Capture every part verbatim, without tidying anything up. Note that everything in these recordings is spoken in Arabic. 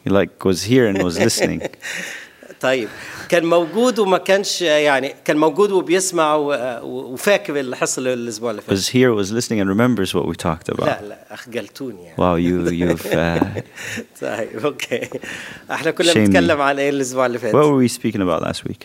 He like was here and was listening. طيب كان موجود وما كانش يعني كان موجود وبيسمع وفاكر اللي حصل الأسبوع اللي فات. Was here, was listening, and remembers what we talked about. لا لا أخجلتوني يعني. Wow, you you've. Uh, طيب أوكي. إحنا كنا بنتكلم عن إيه الأسبوع اللي فات؟ What were we speaking about last week?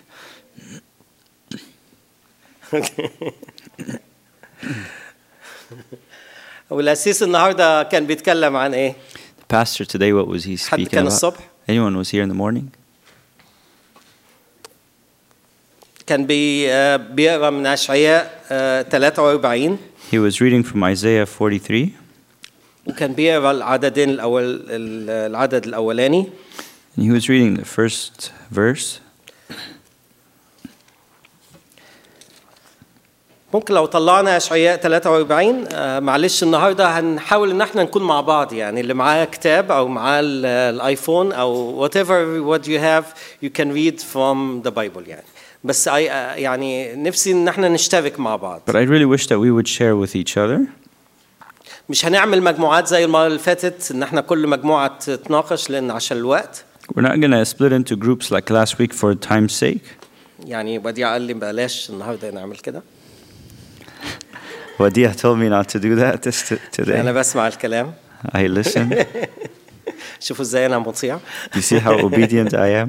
والأسيس النهاردة كان بيتكلم عن إيه؟ The pastor today, what was he speaking حد كان about? الصبح؟ Anyone was here in the morning? كان بي بيقرأ من أشعياء ثلاثة وأربعين. He was reading from Isaiah forty-three. وكان بيقرأ العددين الأول العدد الأولاني. And he was reading the first verse. ممكن لو طلعنا أشعياء ثلاثة وأربعين معلش النهارده هنحاول إن احنا نكون مع بعض يعني اللي معاه كتاب أو معاه الآيفون أو whatever what you have you can read from the Bible يعني. بس يعني نفسي إن احنا نشترك مع بعض. But I really wish that we would share with each other. مش هنعمل مجموعات زي المرة اللي فاتت إن احنا كل مجموعة تتناقش لأن عشان الوقت. We're not going to split into groups like last week for time's sake. يعني بديع قال لي بلاش النهارده نعمل كده. Wadia told me not to do that this today. أنا بسمع الكلام. I listen. شوفوا إزاي أنا مطيع. You see how obedient I am?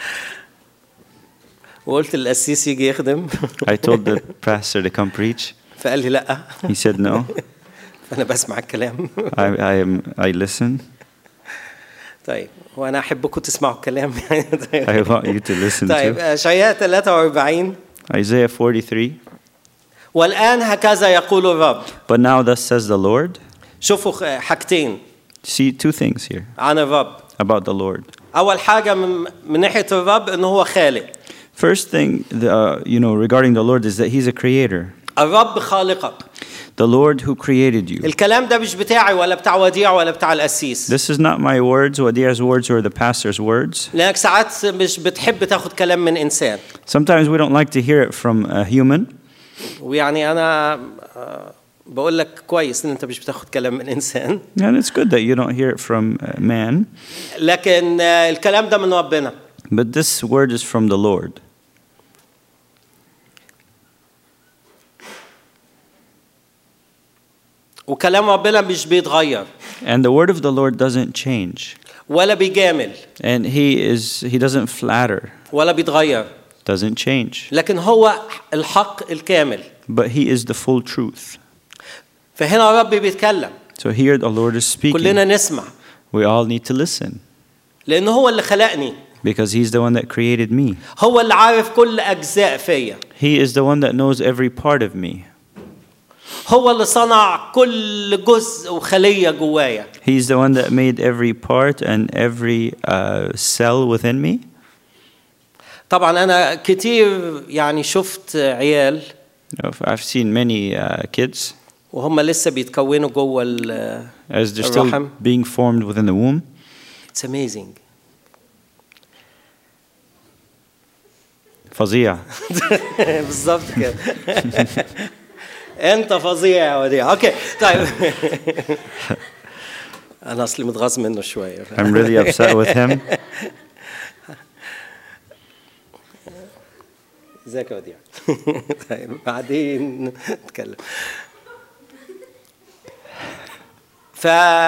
وقلت القسيس يجي يخدم. I told the pastor to come preach. فقال لي لأ. He said no. فأنا بسمع الكلام. I I am I listen. طيب وأنا أحبكم تسمعوا الكلام. I want you to listen طيب too. أشعياء ثلاثة وأربعين. Isaiah forty-three. والآن هكذا يقول الرب. But now thus says the Lord. شوفوا حاجتين. See two things here. عن الرب. About the Lord. أول حاجة من من ناحية الرب إنه هو خالق. First thing, the, uh, you know, regarding the Lord is that He's a creator. الرب خالقك. The Lord who created you. الكلام ده مش بتاعي ولا بتاع وديع ولا بتاع القسيس. This is not my words, Wadia's words, or the pastor's words. لأنك ساعات مش بتحب تاخد كلام من إنسان. Sometimes we don't like to hear it from a human. ويعني أنا بقول لك كويس إن أنت مش بتاخد كلام من إنسان. And it's good that you don't hear it from a man. لكن الكلام ده من ربنا. But this word is from the Lord. وكلام ربنا مش بيتغير. And the word of the Lord doesn't change. ولا بيجامل. And he is he doesn't flatter. ولا بيتغير. Doesn't change. لكن هو الحق الكامل. But he is the full truth. فهنا الرب بيتكلم. So here the Lord is speaking. كلنا نسمع. We all need to listen. لأنه هو اللي خلقني. Because he's the one that created me. هو اللي عارف كل أجزاء فيا. He is the one that knows every part of me. هو اللي صنع كل جزء وخلية جوايا. He's the one that made every part and every uh, cell within me. طبعا أنا كتير يعني شفت عيال. I've seen many uh, kids. وهم لسه بيتكونوا جوا ال As they're still being formed within the womb. It's amazing. فظيع. بالظبط كده. أنت فظيع يا وديع. أوكي طيب. أنا أصلي متغاظ منه شوية. I'm really upset with him. ازيك يا وديع. طيب بعدين نتكلم. ف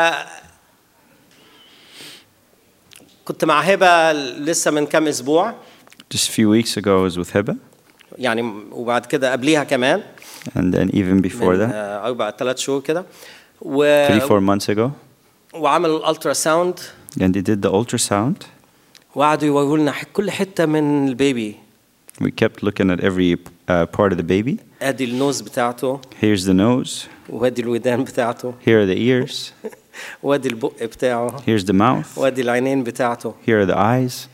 كنت مع هبة لسه من كام أسبوع. Just a few weeks ago I was with Heba. يعني وبعد كده قبليها كمان. And then even before that. أربع ثلاث شهور كده. و Three four months ago. وعملوا الألترا ساوند. And they did the ultrasound. وقعدوا يوروا لنا كل حتة من البيبي. We kept looking at every uh, part of the baby. أدي النوز بتاعته. Here's the nose. وأدي الودان بتاعته. Here are the ears. وأدي البق بتاعه. Here's the mouth. وأدي العينين بتاعته. Here are the eyes.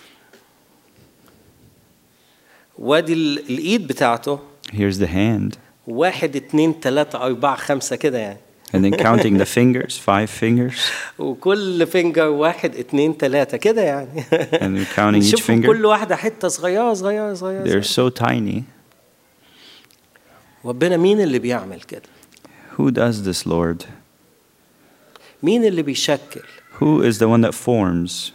وأدي الإيد بتاعته. Here's the hand. واحد اتنين تلاتة أربعة خمسة كده يعني. And then counting the fingers, five fingers. وكل فينجر واحد اتنين تلاتة كده يعني. And then counting each finger. كل واحدة حتة صغيرة صغيرة صغيرة. They're so tiny. ربنا مين اللي بيعمل كده؟ Who does this, Lord? مين اللي بيشكل؟ Who is the one that forms?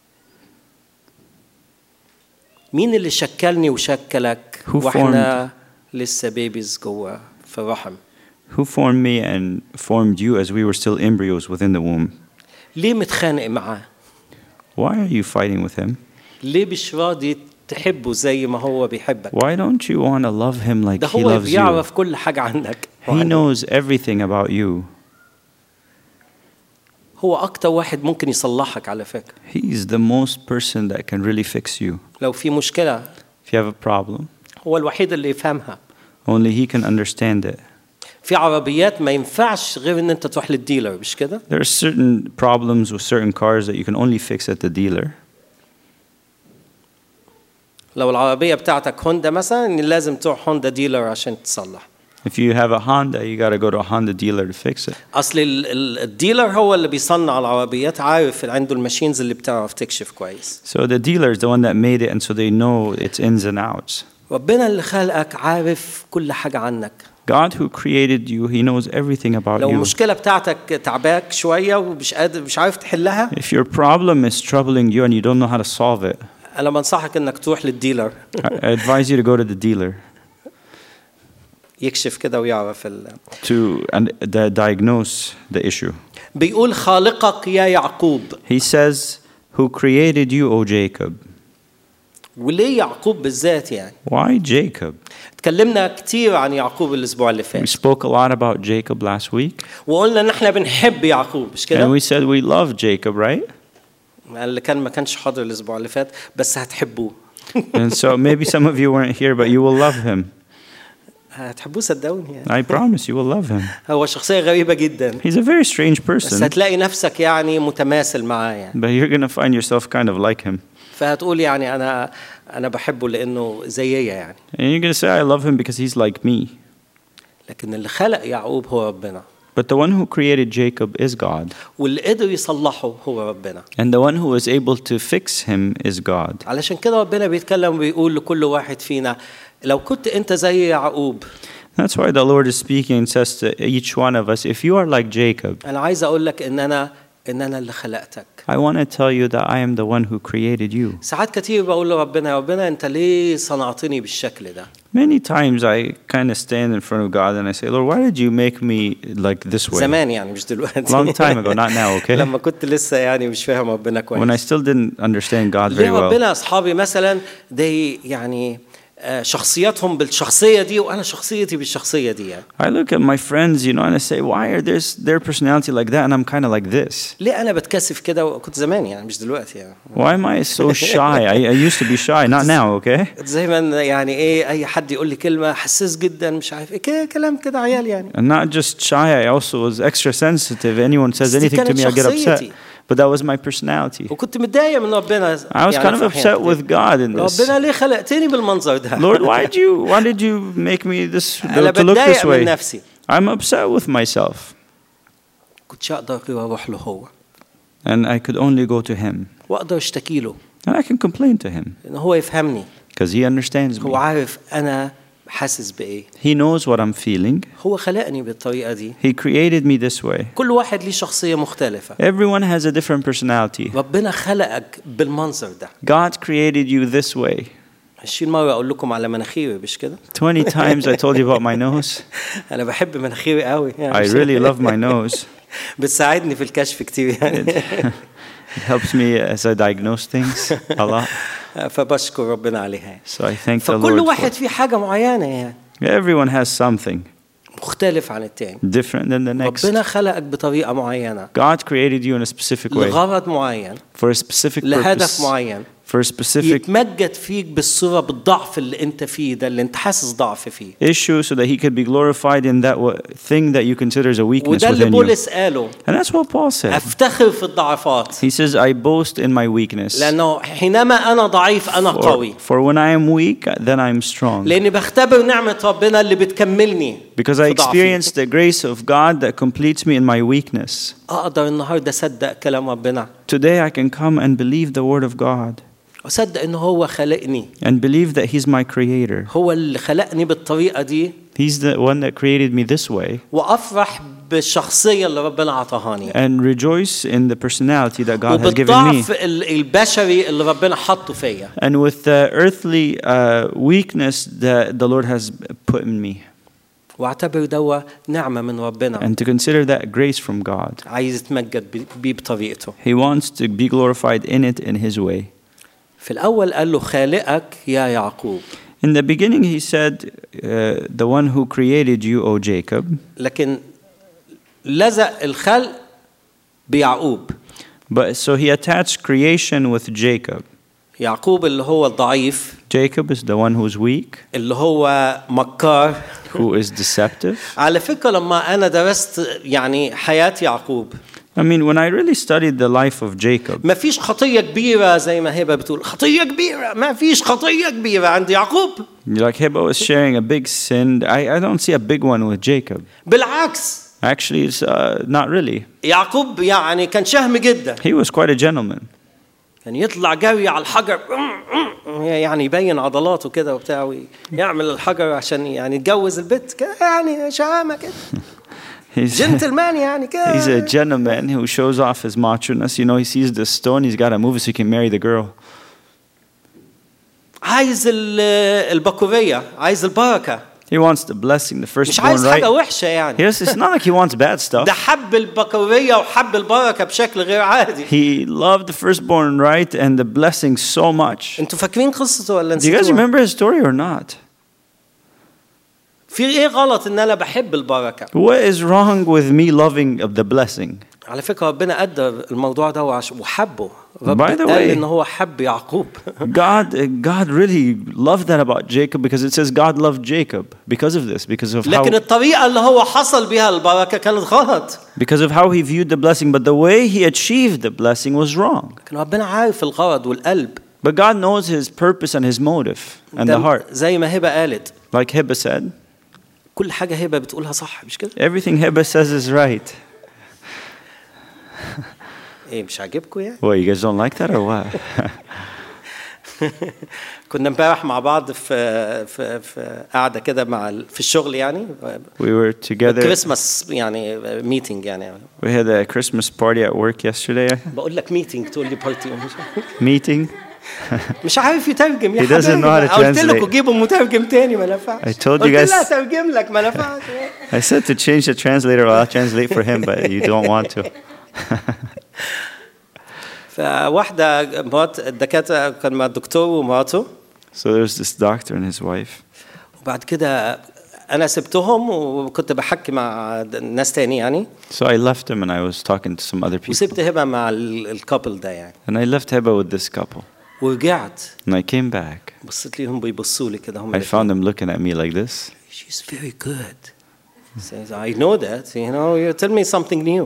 مين اللي شكلني وشكلك Who واحنا لسه بيبيز جوه في الرحم؟ Who formed me and formed you as we were still embryos within the womb? ليه متخانق معاه؟ Why are you fighting with him? ليه مش راضي تحبه زي ما هو بيحبك؟ Why don't you want to love him like ده he هو loves you? بيعرف كل حاجة عنك. He knows everything about you. هو أكتر واحد ممكن يصلحك على فكرة. He's the most person that can really fix you. لو في مشكلة If you have a problem, هو الوحيد اللي يفهمها. only he can understand it. في عربيات ما ينفعش غير إن أنت تروح للديلر مش كده؟ There are certain problems with certain cars that you can only fix at the dealer. لو العربية بتاعتك هوندا مثلا لازم تروح هوندا ديلر عشان تصلح. If you have a Honda, you got to go to a Honda dealer to fix it. أصل الديلر هو اللي بيصنع العربيات عارف عنده الماشينز اللي بتعرف تكشف كويس. So the dealer is the one that made it, and so they know its ins and outs. ربنا اللي خلقك عارف كل حاجة عنك. God who created you, He knows everything about لو you. المشكلة بتاعتك تعباك شوية ومش قادر مش عارف تحلها. If your problem is troubling you and you don't know how to solve it, أنا بنصحك إنك تروح للديلر. I advise you to go to the dealer يكشف كده ويعرف ال. to and di- diagnose the issue. بيقول خالقك يا يعقوب. He says, "Who created you, O Jacob?" وليه يعقوب بالذات يعني؟ Why Jacob? تكلمنا كتير عن يعقوب الأسبوع اللي We فات. spoke a lot about Jacob last week, وقلنا إن إحنا بنحب يعقوب مش and كده؟ we said we love Jacob, right? اللي كان ما كانش حاضر الأسبوع اللي فات بس هتحبوه. And so maybe some of you weren't here, but you will love him. هتحبوه صدقوني يعني. I promise you will love him. هو شخصية غريبة جدا. He's a very strange بس person, هتلاقي نفسك يعني متماثل معاه يعني. but you're going to find yourself kind of like him. فهتقول يعني أنا أنا بحبه لأنه زيي يعني. And you're going to say, I love him because he's like me. لكن اللي خلق يعقوب هو ربنا. But the one who created Jacob is God. واللي قدر يصلحه هو ربنا. And the one who was able to fix him is God. علشان كده ربنا بيتكلم وبيقول لكل واحد فينا لو كنت أنت زي يعقوب. That's why the Lord is speaking and says to each one of us, if you are like Jacob, أنا عايز أقول لك إن أنا إن أنا اللي خلقتك. I want to tell you that I am the one who created you. ساعات كتير بقول لربنا يا ربنا أنت ليه صنعتني بالشكل ده؟ Many times I kind of stand in front of God and I say, Lord, why did you make me like this way? زمان يعني مش دلوقتي. Long time ago, not now, okay? لما كنت لسه يعني مش فاهم ربنا كويس. When I still didn't understand God very ليه well. ربنا أصحابي مثلا they يعني شخصياتهم بالشخصية دي وأنا شخصيتي بالشخصية دي يعني. I look at my friends, you know, and I say, why are this, their personality like that and I'm kind of like this? ليه أنا بتكسف كده وكنت زمان يعني مش دلوقتي يعني. Why am I so shy? I, I used to be shy, not now, okay? زي ما يعني إيه أي حد يقول لي كلمة حساس جدا مش عارف إيه كده كلام كده عيال يعني. And not just shy, I also was extra sensitive. Anyone says anything to me, I get upset. But that was my personality. وكنت متضايق من ربنا. I was kind of upset with God in this. ربنا ليه خلقتني بالمنظر ده؟ Lord, why did you why did you make me this أنا to look this بتضايق من way? نفسي. I'm upset with myself. كنتش أقدر أروح له هو. And I could only go to him. وأقدر أشتكي له. And I can complain to him. إن هو يفهمني. Because he understands me. هو عارف أنا حاسس بإيه. He knows what I'm feeling. هو خلقني بالطريقة دي. He created me this way. كل واحد ليه شخصية مختلفة. Everyone has a different personality. ربنا خلقك بالمنظر ده. God created you this way. عشرين مرة أقول لكم على مناخيري مش كده؟ twenty times I told you about my nose. أنا بحب مناخيري قوي. I really love my nose. بتساعدني في الكشف كتير يعني. It helps me as I diagnose things a lot. فبشكر ربنا عليها. So I thank the فكل Lord. واحد في حاجة معينة يعني. Everyone has something مختلف عن التاني. different than the next. ربنا خلقك بطريقة معينة. God created you in a specific way لغرض معين. for a specific لهدف purpose. معين. For a specific يتمجد فيك بالصورة بالضعف اللي أنت فيه ده اللي أنت حاسس ضعف فيه. issue so that he could be glorified in that thing that you consider as a weakness وده اللي within you. بولس قاله. And that's what Paul said. أفتخر في الضعفات. He says, I boast in my weakness. لأنه حينما أنا ضعيف أنا For, قوي. for when I am weak, then I am strong. لأني بختبر نعمة ربنا اللي بتكملني. Because I experience the grace of God that completes me in my weakness. أقدر النهاردة أصدق كلام ربنا. Today I can come and believe the word of God. أصدق إنه هو خلقني. And believe that he's my creator. هو اللي خلقني بالطريقة دي He's the one that created me this way. وأفرح بالشخصية اللي ربنا عطاهاني. And rejoice in the personality that God has given me. وبالضعف البشري اللي ربنا حطه فيا. And with the earthly uh, weakness that the Lord has put in me. واعتبر دوا نعمة من ربنا. And to consider that grace from God. عايز يتمجد بيه بطريقته. He wants to be glorified in it in His way. في الأول قال له خالقك يا يعقوب. In the beginning he said, uh, the one who created you, O Jacob. لكن لزق الخلق بيعقوب. But so he attached creation with Jacob. يعقوب اللي هو الضعيف. Jacob is the one who's weak. اللي هو مكار. Who is deceptive. على فكرة لما أنا درست يعني حياة يعقوب. I mean, when I really studied the life of Jacob. ما فيش خطية كبيرة زي ما هبة بتقول خطية كبيرة ما فيش خطية كبيرة عند يعقوب. Like Heba was sharing a big sin. I I don't see a big one with Jacob. بالعكس. Actually, it's uh, not really. يعقوب يعني كان شهم جدا. He was quite a gentleman. كان يطلع جري على الحجر يعني يبين عضلاته كده وبتاع يعمل الحجر عشان يعني يتجوز البت كده يعني شهامة كده. He's, gentleman يعني كده. He's a gentleman who shows off his macho-ness. You know, he sees the stone, he's got to move it so he can marry the girl. عايز البكورية، عايز البركة. He wants the blessing, the firstborn, مش عايز right? حاجة وحشة يعني. Yes, it's not like he wants bad stuff. ده حب البكورية وحب البركة بشكل غير عادي. He loved the firstborn, right, and the blessing so much. انتوا فاكرين قصته ولا نسيتوها? Do you guys remember his story or not? في ايه غلط ان انا بحب البركة؟ What is wrong with me loving of the blessing? على فكرة ربنا قدر الموضوع ده وحبه. By the way, قال إن هو حب يعقوب. God, God really loved that about Jacob because it says God loved Jacob because of this, because of how. لكن الطريقة اللي هو حصل بها البركة كانت غلط. Because of how he viewed the blessing, but the way he achieved the blessing was wrong. لكن ربنا عارف الغرض والقلب. But God knows his purpose and his motive and the heart. زي ما هبة قالت. Like Heba said. كل حاجة هبة بتقولها صح مش كده؟ Everything Heba says is right. ايه مش عاجبكم يعني؟ What, you guys don't like that or what? كنا امبارح مع بعض في في في قاعدة كده مع في الشغل يعني. We were together. Christmas يعني meeting يعني. We had a Christmas party at work yesterday. بقول لك meeting تقول لي party. Meeting. مش عارف يترجم يا He doesn't know how to translate. قلت لكم جيبوا مترجم تاني ما نفعش. I told you guys. قلت لا ترجم لك ما نفعش. I said to change the translator, or I'll translate for him, but you don't want to. فواحدة مرات الدكاترة كان مع الدكتور ومراته. So there's this doctor and his wife. وبعد كده أنا سبتهم وكنت بحكي مع ناس تاني يعني. So I left him and I was talking to some other people. وسبت هبة مع الكابل ده يعني. And I left Heba with this couple. ورجعت. And I came back. بصيت ليهم بيبصوا لي كده هم. I found them looking at me like this. She's very good. Says I know that. You know, you tell me something new.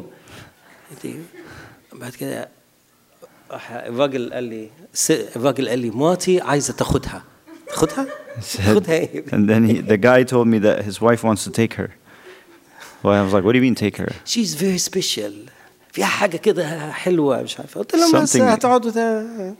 بعد كده الراجل قال لي الراجل قال لي مراتي عايزة تاخدها. تاخدها؟ تاخدها. And then he, the guy told me that his wife wants to take her. Well, I was like, what do you mean take her? She's very special. فيها حاجة كده حلوة مش عارفة. قلت لهم بس هتقعدوا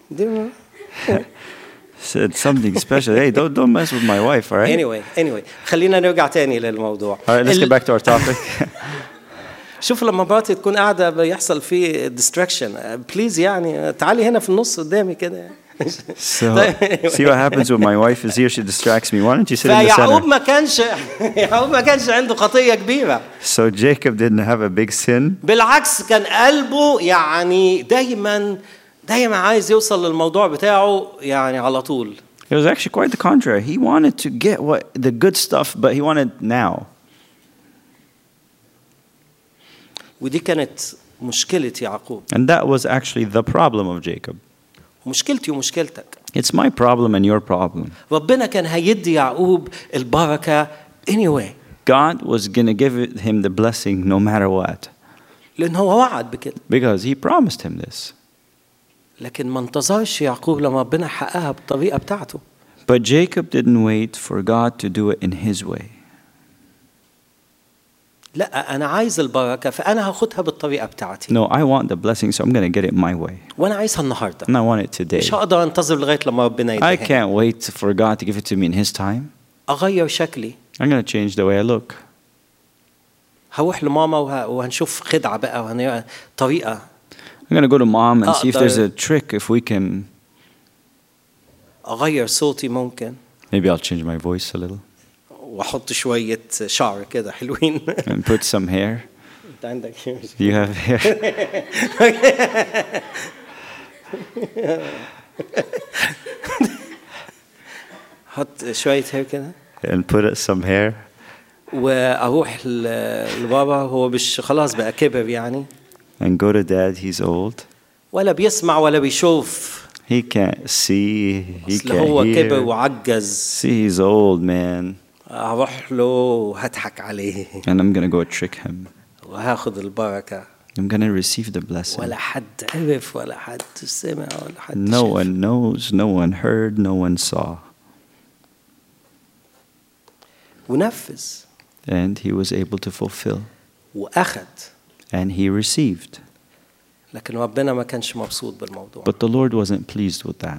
said something special. Hey, don't don't mess with my wife, all right? Anyway, anyway, خلينا نرجع تاني للموضوع. All right, let's get back to our topic. شوف لما مراتي تكون قاعدة بيحصل فيه distraction. Please يعني تعالي هنا في النص قدامي كده. So see what happens when my wife is here. She distracts me. Why don't you sit in the فيعقوب center? ما كانش يعقوب ما كانش عنده خطية كبيرة. So Jacob didn't have a big sin. بالعكس كان قلبه يعني دايما دايما عايز يوصل للموضوع بتاعه يعني على طول. It was actually quite the contrary. He wanted to get what the good stuff, but he wanted now. ودي كانت مشكلة يعقوب. And that was actually the problem of Jacob. مشكلتي ومشكلتك. It's my problem and your problem. ربنا كان هيدي يعقوب البركة anyway. God was going to give him the blessing no matter what. لأن هو وعد بكده. Because he promised him this. لكن ما انتظرش يعقوب لما ربنا حققها بالطريقة بتاعته. But Jacob didn't wait for God to do it in his way. لا أنا عايز البركة فأنا هاخدها بالطريقة بتاعتي. No, I want the blessing, so I'm going to get it my way. وأنا عايزها النهاردة. And I want it today. مش هقدر أنتظر لغاية لما ربنا يديها. I can't wait for God to give it to me in His time. أغير شكلي. I'm going to change the way I look. هروح لماما وه... وهنشوف خدعة بقى وهن... طريقة. I'm going to go to mom and see if there's a trick, if we can. أغير صوتي ممكن. Maybe I'll change my voice a little. وأحط شوية شعر كده حلوين. And put some hair. أنت عندك hair. You have hair. حط شوية hair كده. And put some hair. وأروح لبابا هو مش خلاص بقى كبر يعني. And go to dad, he's old. ولا بيسمع ولا بيشوف. He can't see, he can't هو hear. كبر وعجز. See, he's old, man. أروح له وهضحك عليه. And I'm gonna go trick him. وهاخد البركة. I'm gonna receive the blessing. ولا حد عرف ولا حد سمع ولا حد No شاف. one knows, no one heard, no one saw. ونفذ. And he was able to fulfill. وأخذ. And he received. لكن ربنا ما كانش مبسوط بالموضوع. But the Lord wasn't pleased with that.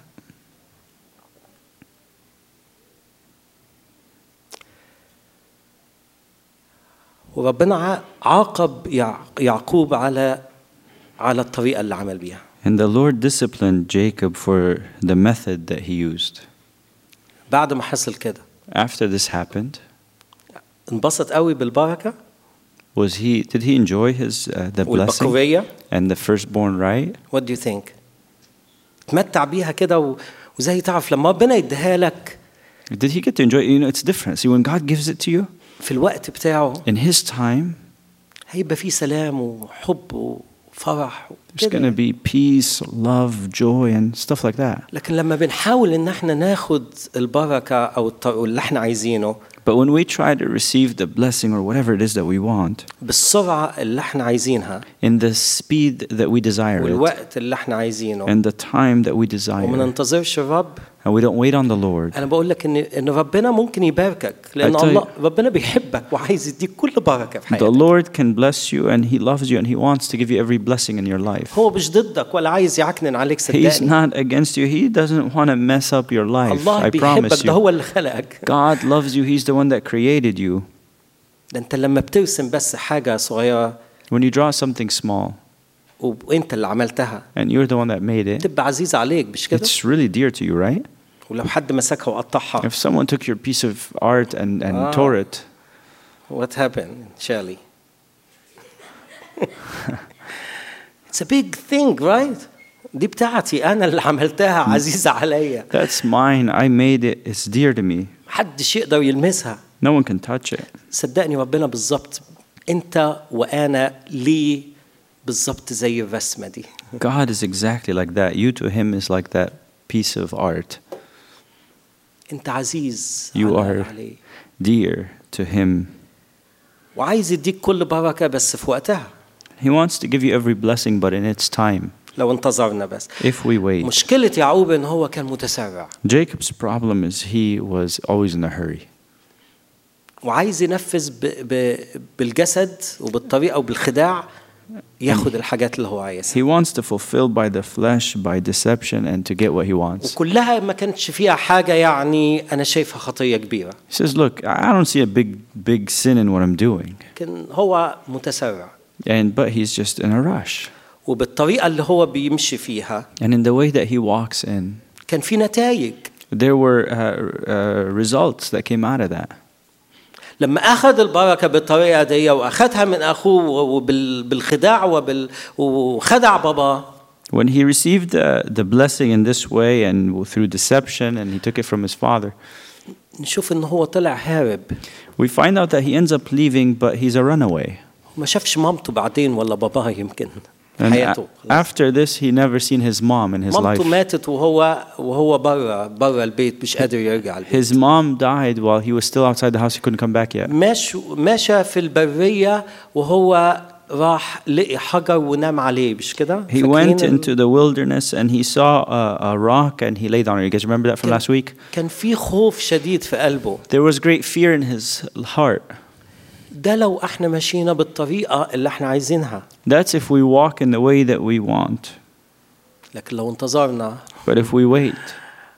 وربنا عاقب يعقوب على على الطريقة اللي عمل بيها. And the Lord disciplined Jacob for the method that he used. بعد ما حصل كده. After this happened. انبسط قوي بالبركة. Was he? Did he enjoy his uh, the blessing and the firstborn right? What do you think? تمتع بيها كده وزي تعرف لما ربنا يديها لك. Did he get to enjoy? You know, it's different. See, when God gives it to you, في الوقت بتاعه. In His time, هيبقى فيه سلام وحب وفرح. There's going to be peace, love, joy, and stuff like that. لكن لما بنحاول إن إحنا ناخد البركة أو اللي إحنا عايزينه. But when we try to receive the blessing or whatever it is that we want, بالسرعة اللي إحنا عايزينها, in the speed that we desire والوقت اللي إحنا عايزينه, and the time that we desire, وما ننتظرش الرب, and we don't wait on the Lord. أنا بقول لك إن إن ربنا ممكن يباركك لأن الله ربنا بيحبك وعايز يديك كل بركة في حياتك. The Lord can bless you and He loves you and He wants to give you every blessing in your life. هو مش ضدك ولا عايز يعكنن عليك صدقني. He's not against you. He doesn't want to mess up your life. الله بيحبك ده هو اللي خلقك. God loves you. He's the one that created you. ده أنت لما بترسم بس حاجة صغيرة. When you draw something small. وأنت اللي عملتها. And you're the one that made it. تبقى عزيزة عليك مش كده؟ It's really dear to you, right? ولو حد مسكها وقطعها. If someone took your piece of art and and ah. tore it. What happened, Shirley? It's a big thing, right? دي بتاعتي أنا اللي عملتها عزيزة عليا. That's mine. I made it. It's dear to me. محدش يقدر يلمسها. No one can touch it. صدقني ربنا بالضبط أنت وأنا ليه بالضبط زي الرسمة دي. God is exactly like that. You to Him is like that piece of art. أنت عزيز. You are dear to Him. وعايز يديك كل بركة بس في وقتها. He wants to give you every blessing, but in its time. لو انتظرنا بس. If we wait. مشكلة يعقوب إن هو كان متسرع. Jacob's problem is he was always in a hurry. وعايز ينفذ ب ب بالجسد وبالطريقة وبالخداع ياخد الحاجات اللي هو عايزها. He wants to fulfill by the flesh, by deception, and to get what he wants. وكلها ما كانتش فيها حاجة يعني أنا شايفها خطية كبيرة. He says, "Look, I don't see a big, big sin in what I'm doing." لكن هو متسرع. And but he's just in a rush. وبالطريقة اللي هو بيمشي فيها. And in the way that he walks in. كان في نتائج. There were uh, uh, results that came out of that. لما أخذ البركة بالطريقة دي وأخذها من أخوه وبالخداع وبال وخدع بابا. When he received uh, the blessing in this way and through deception and he took it from his father. نشوف إنه هو طلع هارب. We find out that he ends up leaving, but he's a runaway. ما شافش مامته بعدين ولا باباه يمكن. And after this, he never seen his mom in his life. مامته ماتت وهو وهو برا برا البيت مش قادر يرجع البيت. His mom died while he was still outside the house. He couldn't come back yet. ماشي ماشى في البرية وهو راح لقي حجر ونام عليه مش كده؟ He went into the wilderness and he saw a, a rock and he laid on it. You guys remember that from last week? كان في خوف شديد في قلبه. There was great fear in his heart. ده لو احنا ماشينا بالطريقة اللي احنا عايزينها. That's if we walk in the way that we want. لكن لو انتظرنا. But if we wait.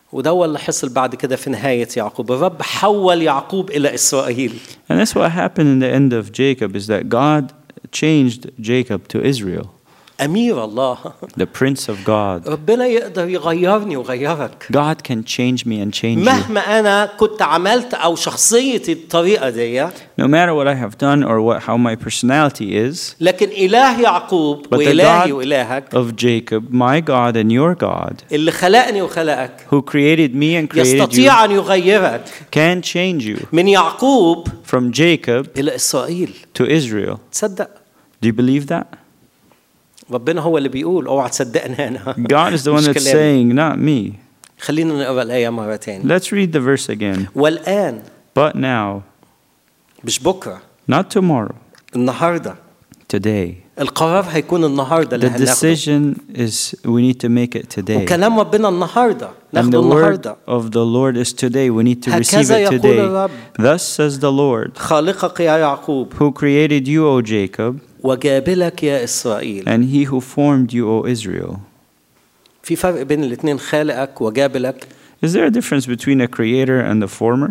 وده هو اللي حصل بعد كده في نهاية يعقوب. الرب حول يعقوب إلى إسرائيل. And that's what happened in the end of Jacob, is that God changed Jacob to Israel. أمير الله. The Prince of God. ربنا يقدر يغيرني ويغيرك. God can change me and change you. مهما أنا كنت عملت أو شخصيتي بالطريقة دي. No matter what I have done or what how my personality is. لكن إله يعقوب وإلهي وإلهك. Of Jacob, my God and your God. اللي خلقني وخلقك. Who created me and created you. يستطيع أن يغيرك. Can change you. من يعقوب. From Jacob. إلى إسرائيل. To Israel. تصدق؟ Do you believe that? ربنا هو اللي بيقول، اوعى تصدقني انا. God is the one that's saying, not me. خلينا نقرا الآية مرة تاني. Let's read the verse again. والآن. But now. مش بكرة. Not tomorrow. النهاردة. Today. القرار هيكون النهاردة اللي هناخده. The decision is we need to make it today. وكلام ربنا النهاردة ناخده النهاردة. And the word of the Lord is today. We need to receive it today. Thus says the Lord. خالقك يا يعقوب. Who created you, O Jacob. وجابلك يا إسرائيل. And he who formed you, O Israel. في فرق بين الاثنين، خالقك وجابلك. Is there a difference between a creator and the former?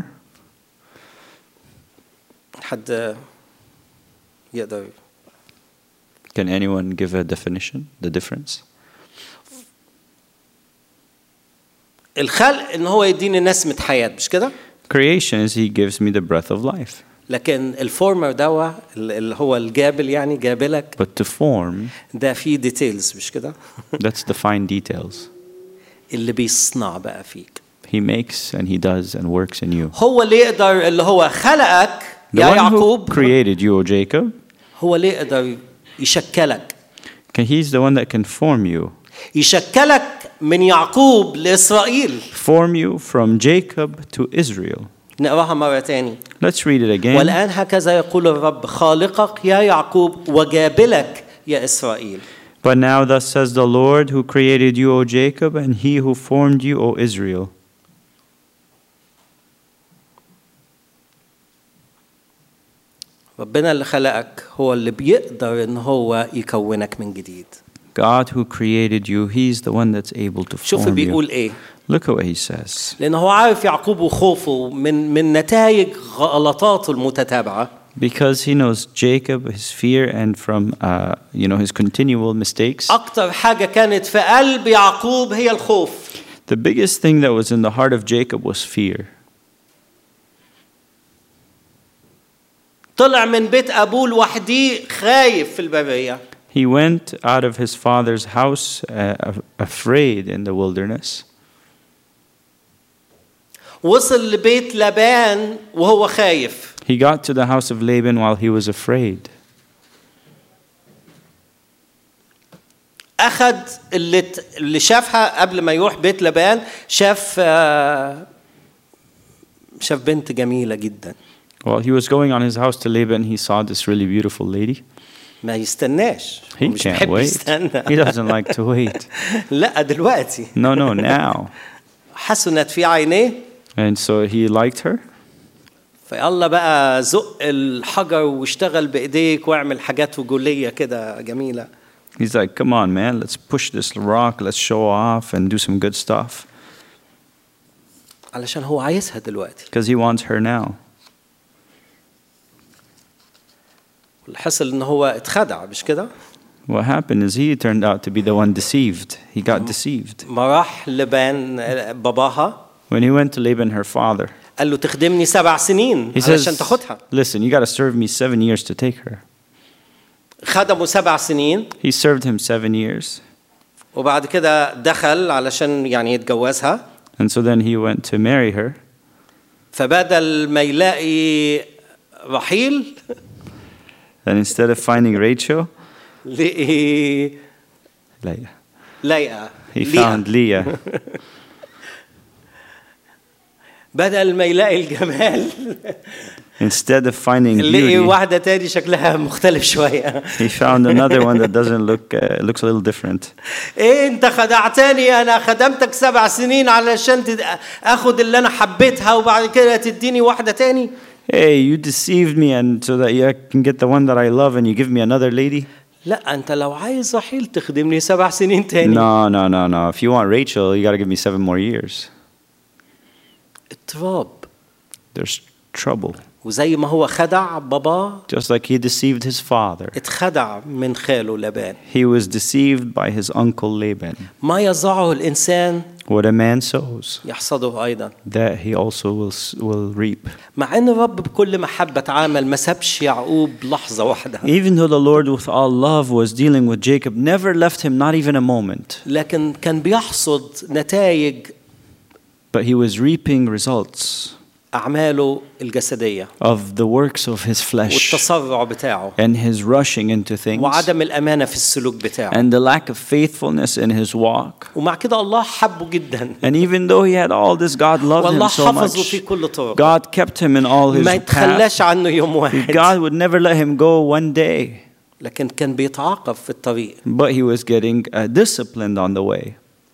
حد يقدر. Can anyone give a definition, the difference? الخلق إن هو يديني نسمة حياة، مش كده؟ Creation is he gives me the breath of life. لكن الفورمر دوا اللي هو الجابل يعني جابلك. But to form. ده فيه details مش كده؟ That's the fine details. اللي بيصنع بقى فيك. He makes and he does and works in you. هو اللي يقدر، اللي هو خلقك يا يعقوب. The one who created you, O Jacob. هو اللي يقدر يشكلك. He's the one that can form you. يشكلك من يعقوب لإسرائيل. Form you from Jacob to Israel. نقراها مرة تاني. Let's read it again. والآن هكذا يقول الرب خالقك يا يعقوب وجابلك يا إسرائيل. But now thus says the Lord who created you, O Jacob, and he who formed you, O Israel. ربنا اللي خلقك هو اللي بيقدر إن هو يكونك من جديد. God who created you, he's the one that's able to form you. شوف بيقول إيه. Look at what he says. لأنه هو عارف يعقوب وخوفه من من نتائج غلطاته المتتابعة. Because he knows Jacob, his fear, and from uh, you know his continual mistakes. أكتر حاجة كانت في قلب يعقوب هي الخوف. The biggest thing that was in the heart of Jacob was fear. طلع من بيت أبوه لوحده خايف في البرية. He went out of his father's house uh, afraid in the wilderness. وصل لبيت لابان وهو خايف. He got to the house of Laban while he was afraid. أخذ اللي اللي شافها قبل ما يروح بيت لابان، شاف شاف بنت جميلة جدا. While he was going on his house to Laban, he saw this really beautiful lady. ما يستناش. He can't wait. He doesn't like to wait. لا دلوقتي. No, no, now. حسنت في عينيه. And so he liked her. فيلا بقى زق الحجر واشتغل بإيديك واعمل حاجات رجولية كده جميلة. He's like, come on, man, let's push this rock, let's show off and do some good stuff. علشان هو عايزها دلوقتي. Because he wants her now. اللي حصل إن هو اتخدع مش كده؟ What happened is he turned out to be the one deceived. He got deceived. ما راح لبان باباها. When he went to Laban, her father. قال له تخدمني سبع سنين علشان تاخدها. Listen, you got to serve me seven years to take her. خدمه سبع سنين. He served him seven years. وبعد كده دخل علشان يعني يتجوزها. And so then he went to marry her. فبدل ما يلاقي رحيل. And instead of finding Rachel. لقي. Leah. Leah. He found Leah. بدل ما يلاقي الجمال. Instead of finding beauty. لقي واحدة تاني شكلها مختلف شوية. He found another one that doesn't look uh, looks a little different. إيه أنت خدعتني، أنا خدمتك سبع سنين علشان أخد اللي أنا حبيتها وبعد كده تديني واحدة تاني. Hey, you deceived me and so that I can get the one that I love and you give me another lady? لا أنت لو عايز رحيل تخدمني سبع سنين تاني. No, no, no, no. If you want Rachel, you got to give me seven more years. تراب. There's trouble. وزي ما هو خدع بابا. Just like he deceived his father. اتخدع من خاله لابان. He was deceived by his uncle Laban. ما يزرعه الإنسان. What a man sows, يحصده أيضا. that he also will will reap. مع إن الرب بكل محبة تعامل ما سابش يعقوب لحظة واحدة. Even though the Lord with all love was dealing with Jacob, never left him, not even a moment. لكن كان بيحصد نتائج. But he was reaping results. أعماله الجسدية. Of the works of his flesh. والتسرع بتاعه. And his rushing into things. وعدم الأمانة في السلوك بتاعه. And the lack of faithfulness in his walk. ومع كده الله حبه جدا. And even though he had all this, God loved him so much. في كل طرق. God kept him in all his ما يتخلاش عنه يوم واحد. God would never let him go one day. لكن كان بيتعاقب في الطريق. But he was getting uh, disciplined on the way.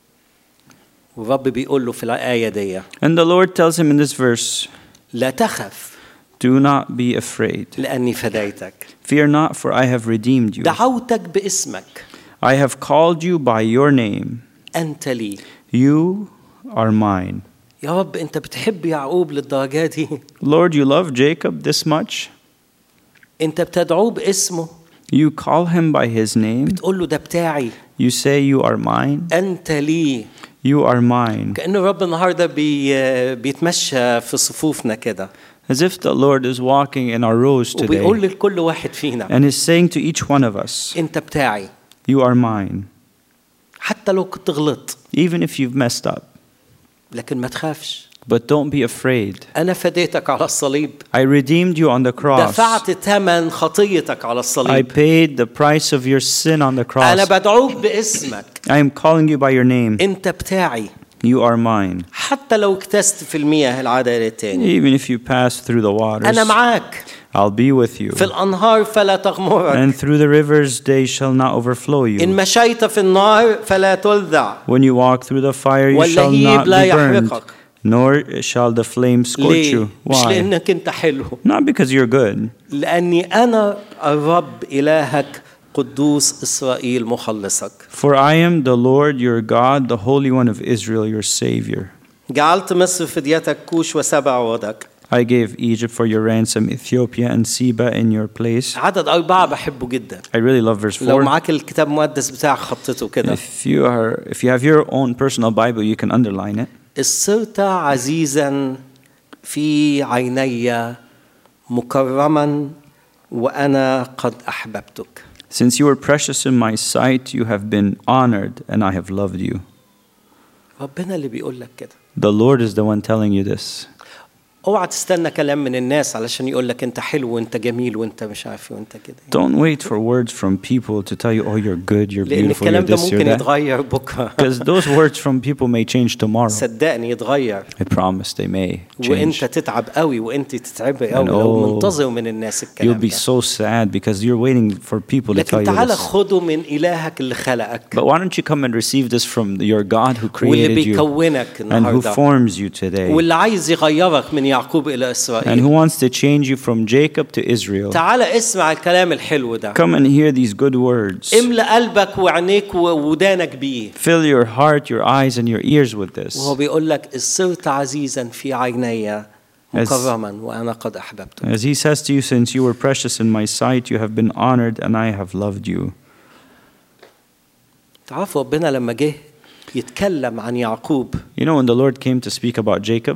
والرب بيقول له في الآية دي. And the Lord tells him in this verse. لا تخف. Do not be afraid. لأني فديتك. Fear not, for I have redeemed you. دعوتك باسمك. I have called you by your name. أنت لي. You are mine. يا رب أنت بتحب يعقوب للدرجة دي. Lord, you love Jacob this much. أنت بتدعوه باسمه. You call him by his name. بتقول له ده بتاعي. You say you are mine. أنت لي. You are mine. كأنه الرب النهارده بي بيتمشى في صفوفنا كده. As if the Lord is walking in our rows today. وبيقول لكل واحد فينا. And is saying to each one of us. أنت بتاعي. You are mine. حتى لو كنت غلط. Even if you've messed up. لكن ما تخافش. But don't be afraid. أنا فديتك على الصليب. I redeemed you on the cross. دفعت ثمن خطيتك على الصليب. I paid the price of your sin on the cross. أنا بدعوك باسمك. I am calling you by your name. أنت بتاعي. You are mine. حتى لو اكتست في المياه العذبة التاني. Even if you pass through the waters. أنا معاك. I'll be with you. في الأنهار فلا تغمرك. And through the rivers they shall not overflow you. إن مشيت في النار فلا تلذع. When you walk through the fire you shall not be burned. Nor shall the flame scorch you. مش لأنك أنت حلو. Not because you're good. لأني أنا الرب إلهك قدوس إسرائيل مخلصك. For I am the Lord your God, the Holy One of Israel, your Savior. جعلت مصر فديتك كوش وسبع ودك. I gave Egypt for your ransom, Ethiopia and Seba in your place. عدد أربعة بحبه جدا. I really love verse four. لو معاك الكتاب المقدس بتاعك خطته كده. If you are, if you have your own personal Bible, you can underline it. صرت عزيزا في عيني مكرما وأنا قد أحببتك. Since you were precious in my sight, you have been honored, and I have loved you. ربنا اللي بيقول لك كده. The Lord is the one telling you this. اوعى تستنى كلام من الناس علشان يقول لك انت حلو وانت جميل وانت مش عارف وانت كده. Don't wait for words from people to tell you, oh, you're good, you're لأن beautiful, you're الكلام ده this, you're ممكن that. يتغير بكرة. Because those words from people may change tomorrow. صدقني يتغير. I promise they may change. وانت تتعب قوي وانت تتعب قوي لو منتظر من الناس الكلام ده. You'll be so sad because you're waiting for people to tell you لكن تعالى this. خده من إلهك اللي خلقك. But why don't you come and receive this from your God who created واللي you بيكونك and who النهارده. forms you today. واللي عايز يغيرك من يعقوب إلى إسرائيل. And who wants to change you from Jacob to Israel. تعالى اسمع الكلام الحلو ده. Come and hear these good words. املأ قلبك وعينيك وودانك بيه. Fill your heart, your eyes and your ears with this. وهو بيقول لك صرت عزيزا في عيني مكرما وأنا قد أحببتك. As he says to you, since you were precious in my sight, you have been honored and I have loved you. تعرفوا ربنا لما جه يتكلم عن يعقوب. You know when the Lord came to speak about Jacob.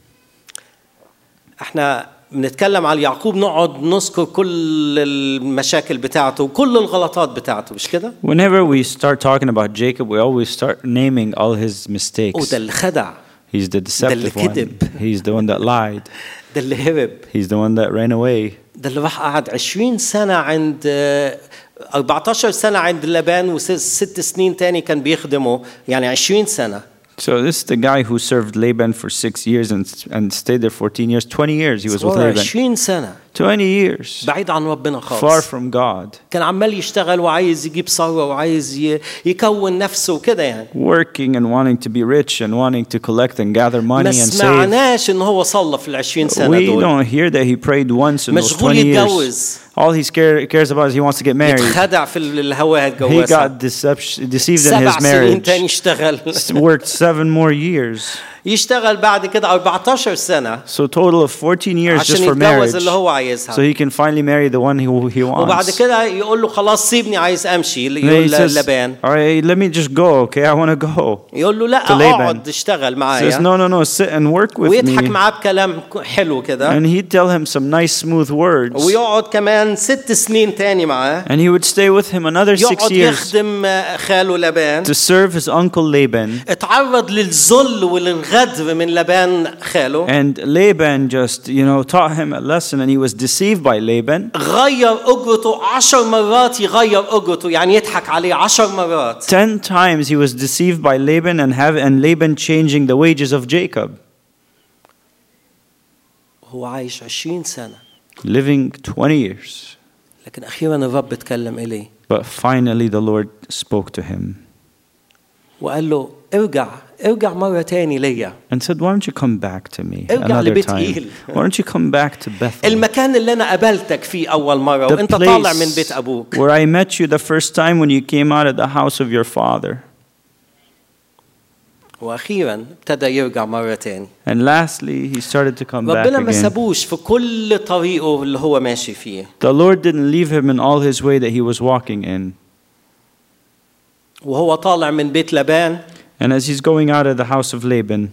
احنا بنتكلم على يعقوب نقعد نذكر كل المشاكل بتاعته وكل الغلطات بتاعته مش كده؟ Whenever we start talking about Jacob, we always start naming all his mistakes. وده اللي خدع. He's the deceptive one. He's the one that lied. ده اللي هرب. He's the one that ran away. ده اللي راح قعد عشرين سنة عند أربعتاشر سنة عند لابان وست سنين تاني كان بيخدمه يعني عشرين سنة. So this is the guy who served Laban for six years and and stayed there fourteen years. Twenty years he was with Laban. عشرين سنة. twenty years. بعيد عن ربنا Far خالص. from God. كان عمال يشتغل وعايز يجيب ثروة وعايز ي- يكون نفسه وكده يعني. Working and wanting to be rich and wanting to collect and gather ما money and save. سمعناش إن هو صلى في العشرين سنة We دول. don't hear that he prayed once in those مشغول twenty years. يتجوز. All he care, cares about is he wants to get married. يتخدع في الهواء He هتجوزها. got deception, deceived in سبع his سنين marriage. تاني اشتغل. Worked seven more years. يشتغل بعد كده أربعتاشر سنة So total of fourteen years just عشان for marriage. يتجوز اللي هو عايزها. So he can finally marry the one he, he وبعد wants. كده يقول له خلاص سيبني عايز أمشي. And يقول he says, لبان. all right, let me just go, okay? I want to go. يقول له لا to Laban. اقعد اشتغل He says, معايا. no, no, no, sit and work with ويضحك me. معاه بكلام حلو كده. And he'd tell him some nice, smooth words. ويقعد كمان ست سنين تاني معاه. And he would stay with him another six يقعد years يخدم خاله لبان. to serve his uncle Laban. اتعرض للذل والغدر من لبان خاله. And Laban just, you know, taught him a lesson, and he was deceived by Laban. غير أجرته عشر مرات يغير أجرته يعني يضحك عليه عشر مرات. Ten times he was deceived by Laban and have and Laban changing the wages of Jacob. هو عايش عشرين سنة. Living twenty years. لكن أخيرا الرب اتكلم إليه. But finally the Lord spoke to him. وقال له ارجع ارجع مرة تاني ليا. And said, why don't you come back to me ارجع another لبيت time? إيل. Why don't you come back to Bethel? المكان اللي أنا قابلتك فيه أول مرة The وأنت طالع من place بيت أبوك. where I met you the first time when you came out of the house of your father. وأخيرا ابتدى يرجع مرة تاني. And lastly, he started to come back ربنا ما again. سابوش في كل طريقه اللي هو ماشي فيه. The Lord didn't leave him in all his way that he was walking in. وهو طالع من بيت لبان. And as he's going out of the house of Laban,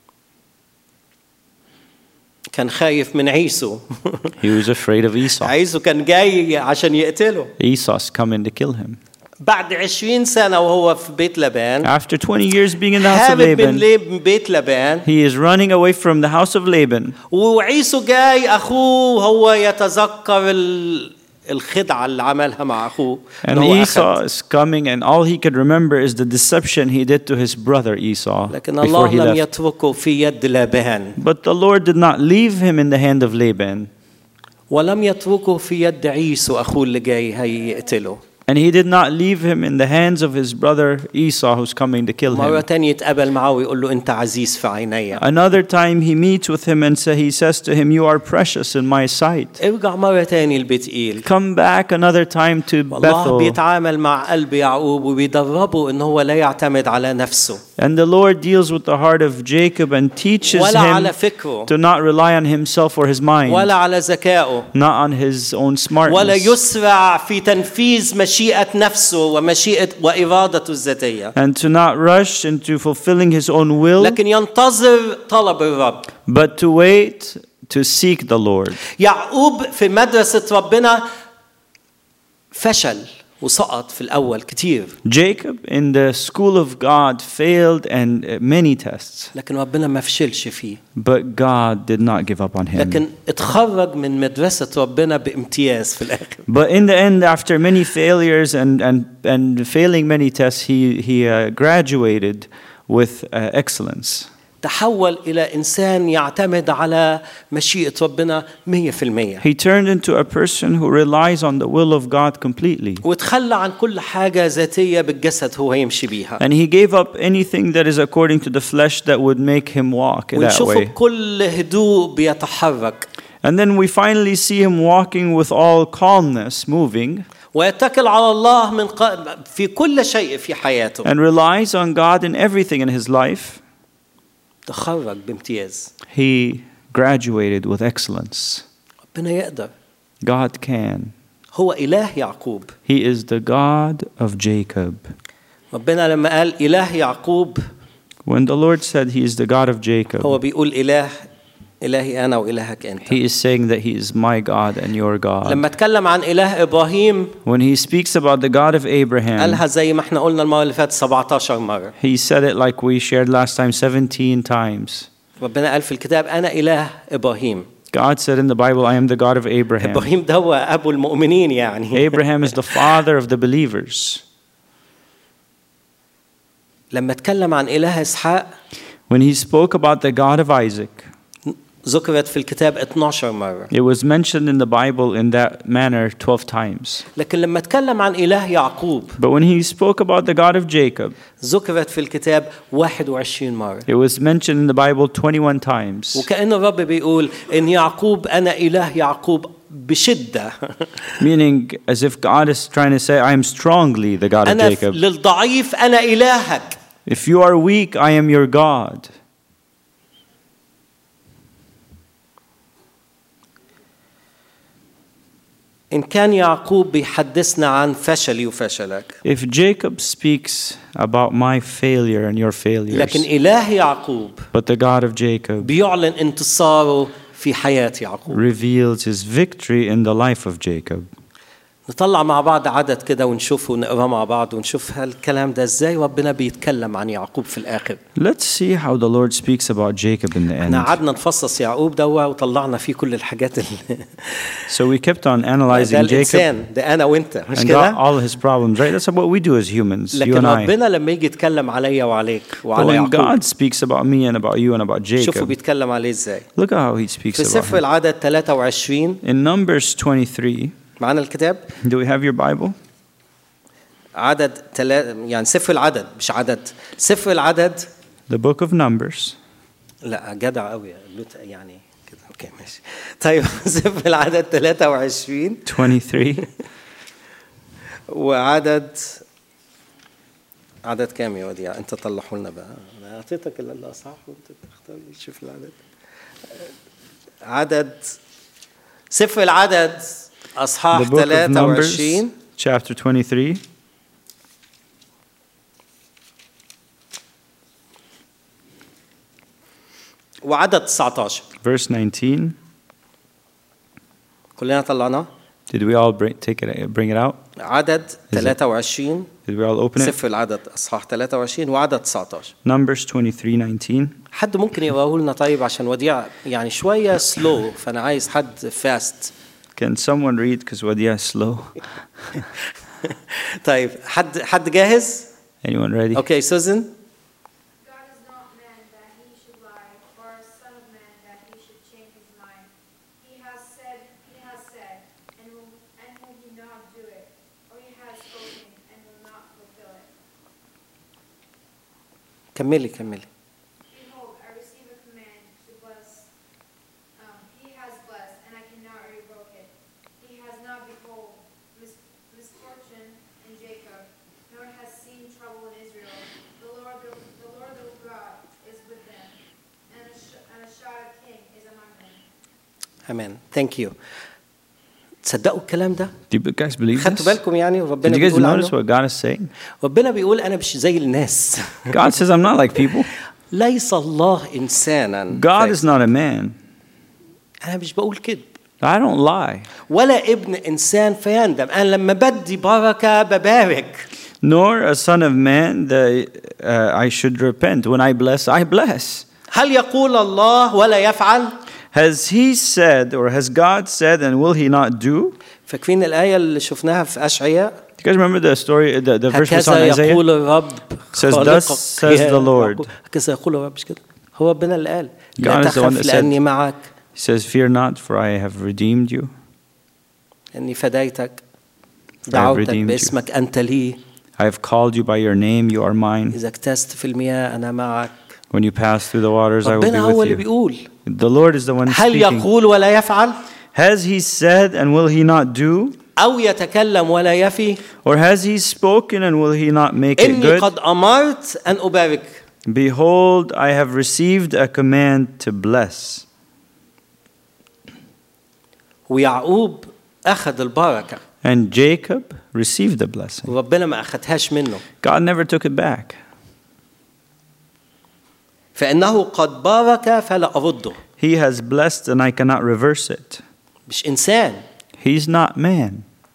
كان خايف من عيسو. he was afraid of Esau. عيسو كان جاي عشان يقتله. Esau's coming to kill him. بعد عشرين سنة وهو في بيت لبان. After twenty years being in the house of هارب من Laban, بيت لبان. he is running away from the house of Laban. وعيسو جاي أخوه هو يتذكر ال الخدعة اللي عملها مع أخوه. And Esau is coming, and all he could remember is the deception he did to his brother Esau لكن before الله he لم left. يتركه في يد لابان. But the Lord did not leave him in the hand of Laban. ولم يتركه في يد عيسو أخوه اللي جاي هيقتله. And he did not leave him in the hands of his brother Esau who's coming to kill مرة him. تانية يتقابل معه ويقول له أنت عزيز في عيني. Another time he meets with him and say, he says to him, you are precious in my sight. ارجع مرة تانية لبيت إيل. Come back another time to الله Bethel. بيتعامل مع قلب يعقوب وبيدربه إن هو لا يعتمد على نفسه. And the Lord deals with the heart of Jacob and teaches ولا him على فكره. to not rely on himself or his mind, ولا على ذكائه. not on his own ولا smartness, يسرع في تنفيذ مشيئة نفسه ومشيئة وإرادته الذاتية. and to not rush into fulfilling his own will, لكن ينتظر طلب الرب. but to wait to seek the Lord. يعقوب في مدرسة ربنا فشل وسقط في الأول كتير. Jacob in the school of God failed and uh, many tests, لكن ربنا ما فشلش فيه. but God did not give up on him. لكن اتخرج من مدرسة ربنا بامتياز في الآخر. But in the end, after many failures and and and failing many tests, he he uh, graduated with uh, excellence. تحول إلى إنسان يعتمد على مشيئة ربنا مية في المية. He turned into a person who relies on the will of God completely. وتخلى عن كل حاجة ذاتية بالجسد هو يمشي بيها. And he gave up anything that is according to the flesh that would make him walk that ونشوفه way. بكل هدوء بيتحرك. And then we finally see him walking with all calmness, moving, ويتكل على الله من ق... في كل شيء في حياته. and relies on God in everything in his life. تخرج بامتياز. He graduated with excellence. ربنا يقدر. God can. هو إله يعقوب. He is the God of Jacob. ربنا لما قال إله يعقوب. When the Lord said he is the God of Jacob, هو بيقول إله إلهي أنا وإلهك أنت. he is saying that he is my God and your God. لما اتكلم عن إله إبراهيم. When he speaks about the God of Abraham, قالها زي ما احنا قلنا المرة اللي فاتت سبعتاشر مرة. he said it like we shared last time seventeen times. ربنا قال في الكتاب أنا إله إبراهيم. God said in the Bible, I am the God of Abraham. إبراهيم ده هو أبو المؤمنين يعني. Abraham is the father of the believers. لما اتكلم عن إله إسحاق. When he spoke about the God of Isaac, ذكرت في الكتاب اثناشر مرة. It was mentioned in the Bible in that manner twelve times. لكن لما تكلم عن إله يعقوب But when he spoke about the God of Jacob, ذكرت في الكتاب واحد وعشرين مرة. it was mentioned in the Bible twenty-one times. وكأن الرب بيقول إن يعقوب أنا إله يعقوب بشدة. Meaning as if God is trying to say, I am strongly the God of أنا Jacob. للضعيف أنا إلهك. If you are weak, I am your God. إن كان يعقوب بيحدثنا عن فشلي وفشلك. If Jacob speaks about my failure and your failures, لكن إله يعقوب but the God of Jacob بيعلن انتصاره في حياة يعقوب. reveals his victory in the life of Jacob. نطلع مع بعض عدد كده ونشوفه ونقرأ مع بعض ونشوف هالكلام ده ازاي ربنا بيتكلم عن يعقوب في الآخر. Let's see how the Lord speaks about Jacob in the end. احنا قعدنا نفصص يعقوب ده وطلعنا فيه كل الحاجات اللي So we kept on ده analyzing Jacob الإنسان ده أنا وأنت مش and got كده؟ all his problems, right? That's what we do as humans, you لكن and I. ربنا لما يجي يتكلم عليا وعليك But وعلى when يعقوب God speaks about me and about you and about شوفوا Jacob, بيتكلم عليه ازاي. look at how he speaks في about سفر him. العدد ثلاثة وعشرين In Numbers twenty-three, معنا الكتاب do we have your Bible? عدد تلا... يعني سفر العدد مش عدد سفر العدد The book of Numbers. لا جدع قوي يعني كده اوكي ماشي طيب سفر العدد ثلاثة وعشرين twenty-three. وعدد عدد كام يا وديع انت طلعوا لنا بقى انا اعطيتك الاصحاح وانت تختار شوف العدد عدد سفر العدد اصحاح The book of ثلاثة Numbers, وعشرين chapter twenty-three. وعدد تسعة عشر Verse nineteen. كلنا طلعناه Did we all bring, take it, bring it out? عدد ثلاثة وعشرين Did we all open it? سفر العدد اصحاح ثلاثة وعشرين وعدد تسعة عشر Numbers twenty-three nineteen. حد ممكن يقراه لنا طيب عشان وديع يعني شوية سلو فأنا عايز حد فاست. Can someone read because Wadia is slow? طيب حد حد جاهز؟ Anyone ready? Okay, Susan. God is not man that he should lie, or a son of man that he should change his mind. He has said, he has said, and will, and will he not do it? Or he has spoken, and will not fulfill it? كملي كملي. Behold, I receive a command to bless. Um, he has blessed, and I cannot revoke it. He has not behold mis- misfortune in Jacob, nor has seen trouble in Israel. The Lord, the, the Lord of God is with them, and a, sh- and a shot of king is among them. Amen. Thank you. تصدقوا الكلام ده؟ Do you guys believe خدتوا this? بالكم يعني Did ربنا you guys بيقول notice عنه؟ what God is saying? ربنا بيقول أنا مش زي الناس. God says I'm not like people. ليس الله إنسانا. God is not a man. أنا مش بقول كده. I don't lie. ولا ابن إنسان فيندم. أنا لما بدي بركة ببارك. Nor a son of man that uh, I should repent. When I bless, I bless. هل يقول الله ولا يفعل؟ Has he said, or has God said, and will he not do? فاكرين الآية اللي شفناها في أشعياء؟ Do you guys remember the story, the, the verse we saw in هكذا Isaiah? يقول الرب says, خالقك "Thus says يا the Lord." يعقوب. هكذا يقول الرب مش كده؟ هو ربنا اللي قال God لا is the one تخف that لأني said- معك He says, "Fear not, for I have redeemed you. إني فديتك I have دعوتك redeemed you. باسمك أنت لي I have called you by your name, you are mine. إذا اكتست في المياه أنا معك. When you pass through the waters, I will ربنا هو be اللي with you." بيقول The Lord is the one هل speaking. يقول ولا يفعل Has he said, and will he not do? أو يتكلم ولا يفي Or has he spoken, and will he not make it إني good? قد أمرت أن أبارك. Behold, I have received a command to bless. ويعقوب أخذ البركة And Jacob received the blessing. وربنا ما أخذهاش منه God never took it back. فإنه قد بارك فلا أرده. He has blessed, and I cannot reverse it. مش إنسان. He's not man.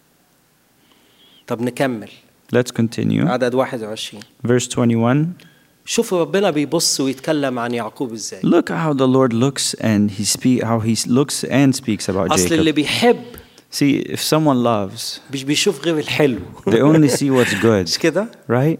طب نكمل Let's continue. عدد واحد وعشرين. Verse twenty-one. شوفوا ربنا بيبص ويتكلم عن يعقوب إزاي. Look how the Lord looks and he speak how he looks and speaks about أصل اللي Jacob. بيحب See, if someone loves, مش بيشوف غير الحلو. they only see what's good, مش كده؟ right?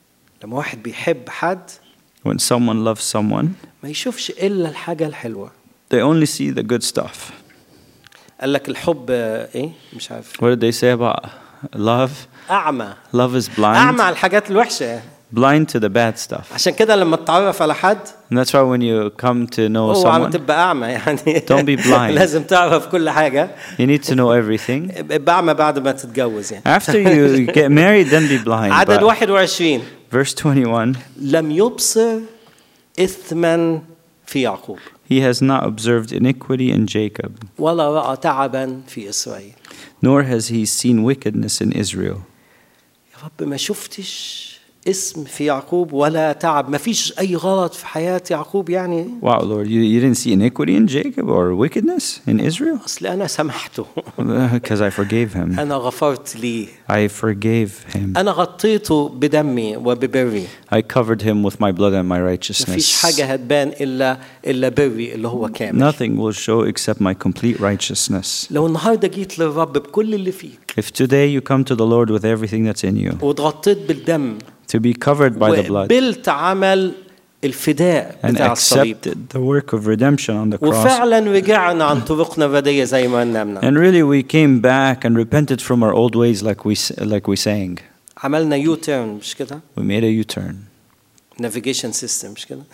لما واحد بيحب حد When someone loves someone, ما يشوفش إلا الحاجة الحلوة. They only see the good stuff. قال لك الحب آه، ايه مش عارف What did they say about love? اعمى Love is اعمى blind, على الحاجات الوحشه. blind to the bad stuff. عشان كده لما تتعرف على حد And that's why when you come to know هو عم someone, تبقى اعمى يعني. Don't be blind. لازم تعرف كل حاجه. you need to know everything. ابقى اعمى بعد ما تتجوز يعني. After you get married, then be blind. عدد But واحد وعشرين verse twenty-one, لم يبصر إثما في يعقوب he has not observed iniquity in Jacob, ولا رأى تعبا في إسرائيل. nor has he seen wickedness in Israel. يا رب ما شفتش اسم في يعقوب ولا تعب، ما فيش أي غلط في حياة يعقوب يعني. Wow, Lord, you, you didn't see iniquity in Jacob or wickedness in Israel? أصل أنا سمحته. Because I forgave him. أنا غفرت ليه. I forgave him. أنا غطيته بدمي وببري. I covered him with my blood and my ما فيش righteousness. حاجة هتبان إلا إلا بري اللي هو كامل. Nothing will show except my complete righteousness. لو النهاردة جيت للرب بكل اللي فيك If today you come to the Lord with everything that's in you, واتغطيت بالدم to be covered by the blood, وقبلت عمل الفداء and بتاع الصليب accepted the work of redemption on the cross, وفعلا رجعنا عن طرقنا الردية زي ما قلنا. and really we came back and repented from our old ways like we like we sang. عملنا يو تيرن مش كده؟ We made a U-turn. نافيجيشن سيستم مش كده؟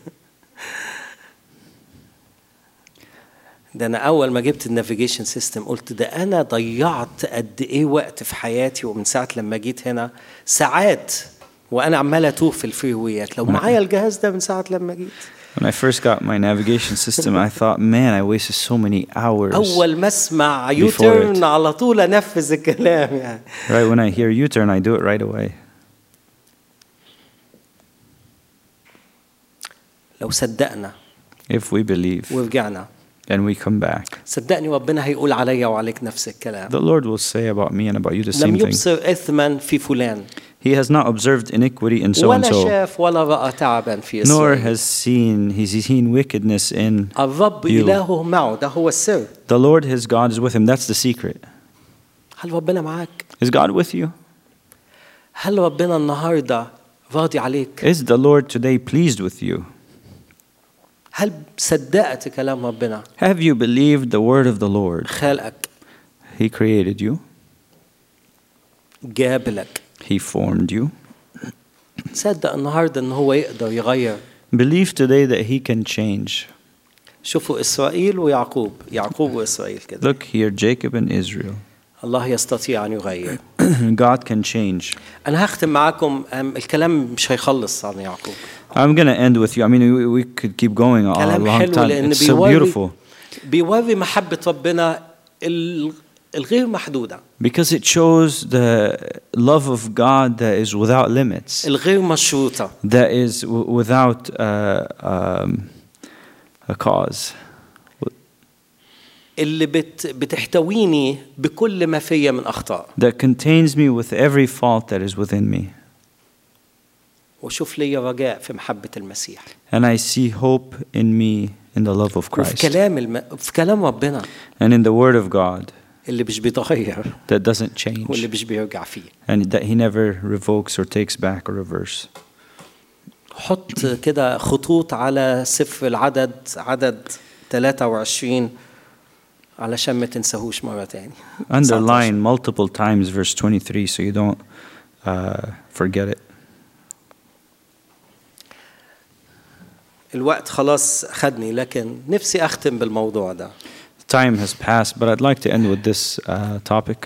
ده أنا أول ما جبت النافيجيشن سيستم قلت ده أنا ضيعت قد إيه وقت في حياتي، ومن ساعة لما جيت هنا ساعات وأنا عمال أتوه في الفريويات. لو معايا الجهاز ده من ساعة لما جيت. When I first got my navigation system, I thought, man, I wasted so many hours. أول ما أسمع يو تيرن على طول أنفذ الكلام يعني. Right, when I hear U-turn, I do it right away. لو صدقنا If we believe ورجعنا and we come back, صدقني ربنا هيقول عليا وعليك نفس الكلام. the Lord will say about me and about you the لم same thing. يبصر إثما في فلان He has not observed iniquity in so and ولا so, شاف ولا رأى تعبا في nor إسرائيل. has seen he's seen wickedness in الرب you. إلهه معه، ده هو السر. The Lord his God is with him. That's the secret. هل ربنا معاك؟ Is God with you? هل ربنا النهارده راضي عليك؟ Is the Lord today pleased with you? هل صدقت كلام ربنا؟ Have you believed the word of the Lord? خلقك، He created you. جاب لك. He formed you. صدق النهارده ان هو يقدر يغير. Believe today that he can change. شوفوا إسرائيل ويعقوب، يعقوب وإسرائيل كده. Look here, Jacob and Israel. الله يستطيع أن يغير. God can change. أنا هختم معاكم، الكلام مش هيخلص عن يعقوب. I'm going to end with you. I mean, we, we could keep going a كلام long حلو time. لأن It's so beautiful. بيوري محبة ربنا الغير محدودة. Because it shows the love of God that is without limits. الغير مشروطة. That is w- without uh, um, a cause. اللي بت بتحتويني بكل ما فيا من أخطاء. That contains me with every fault that is within me. وشوف لي رجاء في محبة المسيح. And I see hope in me in the love of وفي Christ. كلام الم... في كلام ربنا. And in the word of God. اللي مش بيتغير. That doesn't change. واللي مش بيرجع فيه. And that he never revokes or takes back or reverse. حط كده خطوط على سفر العدد عدد ثلاثة وعشرين علشان ما تنساهوش مرة تاني. Underline multiple times verse twenty-three so you don't uh, forget it. الوقت خلاص خدني، لكن نفسي أختم بالموضوع ده. Time has passed, but I'd like to end with this uh, topic.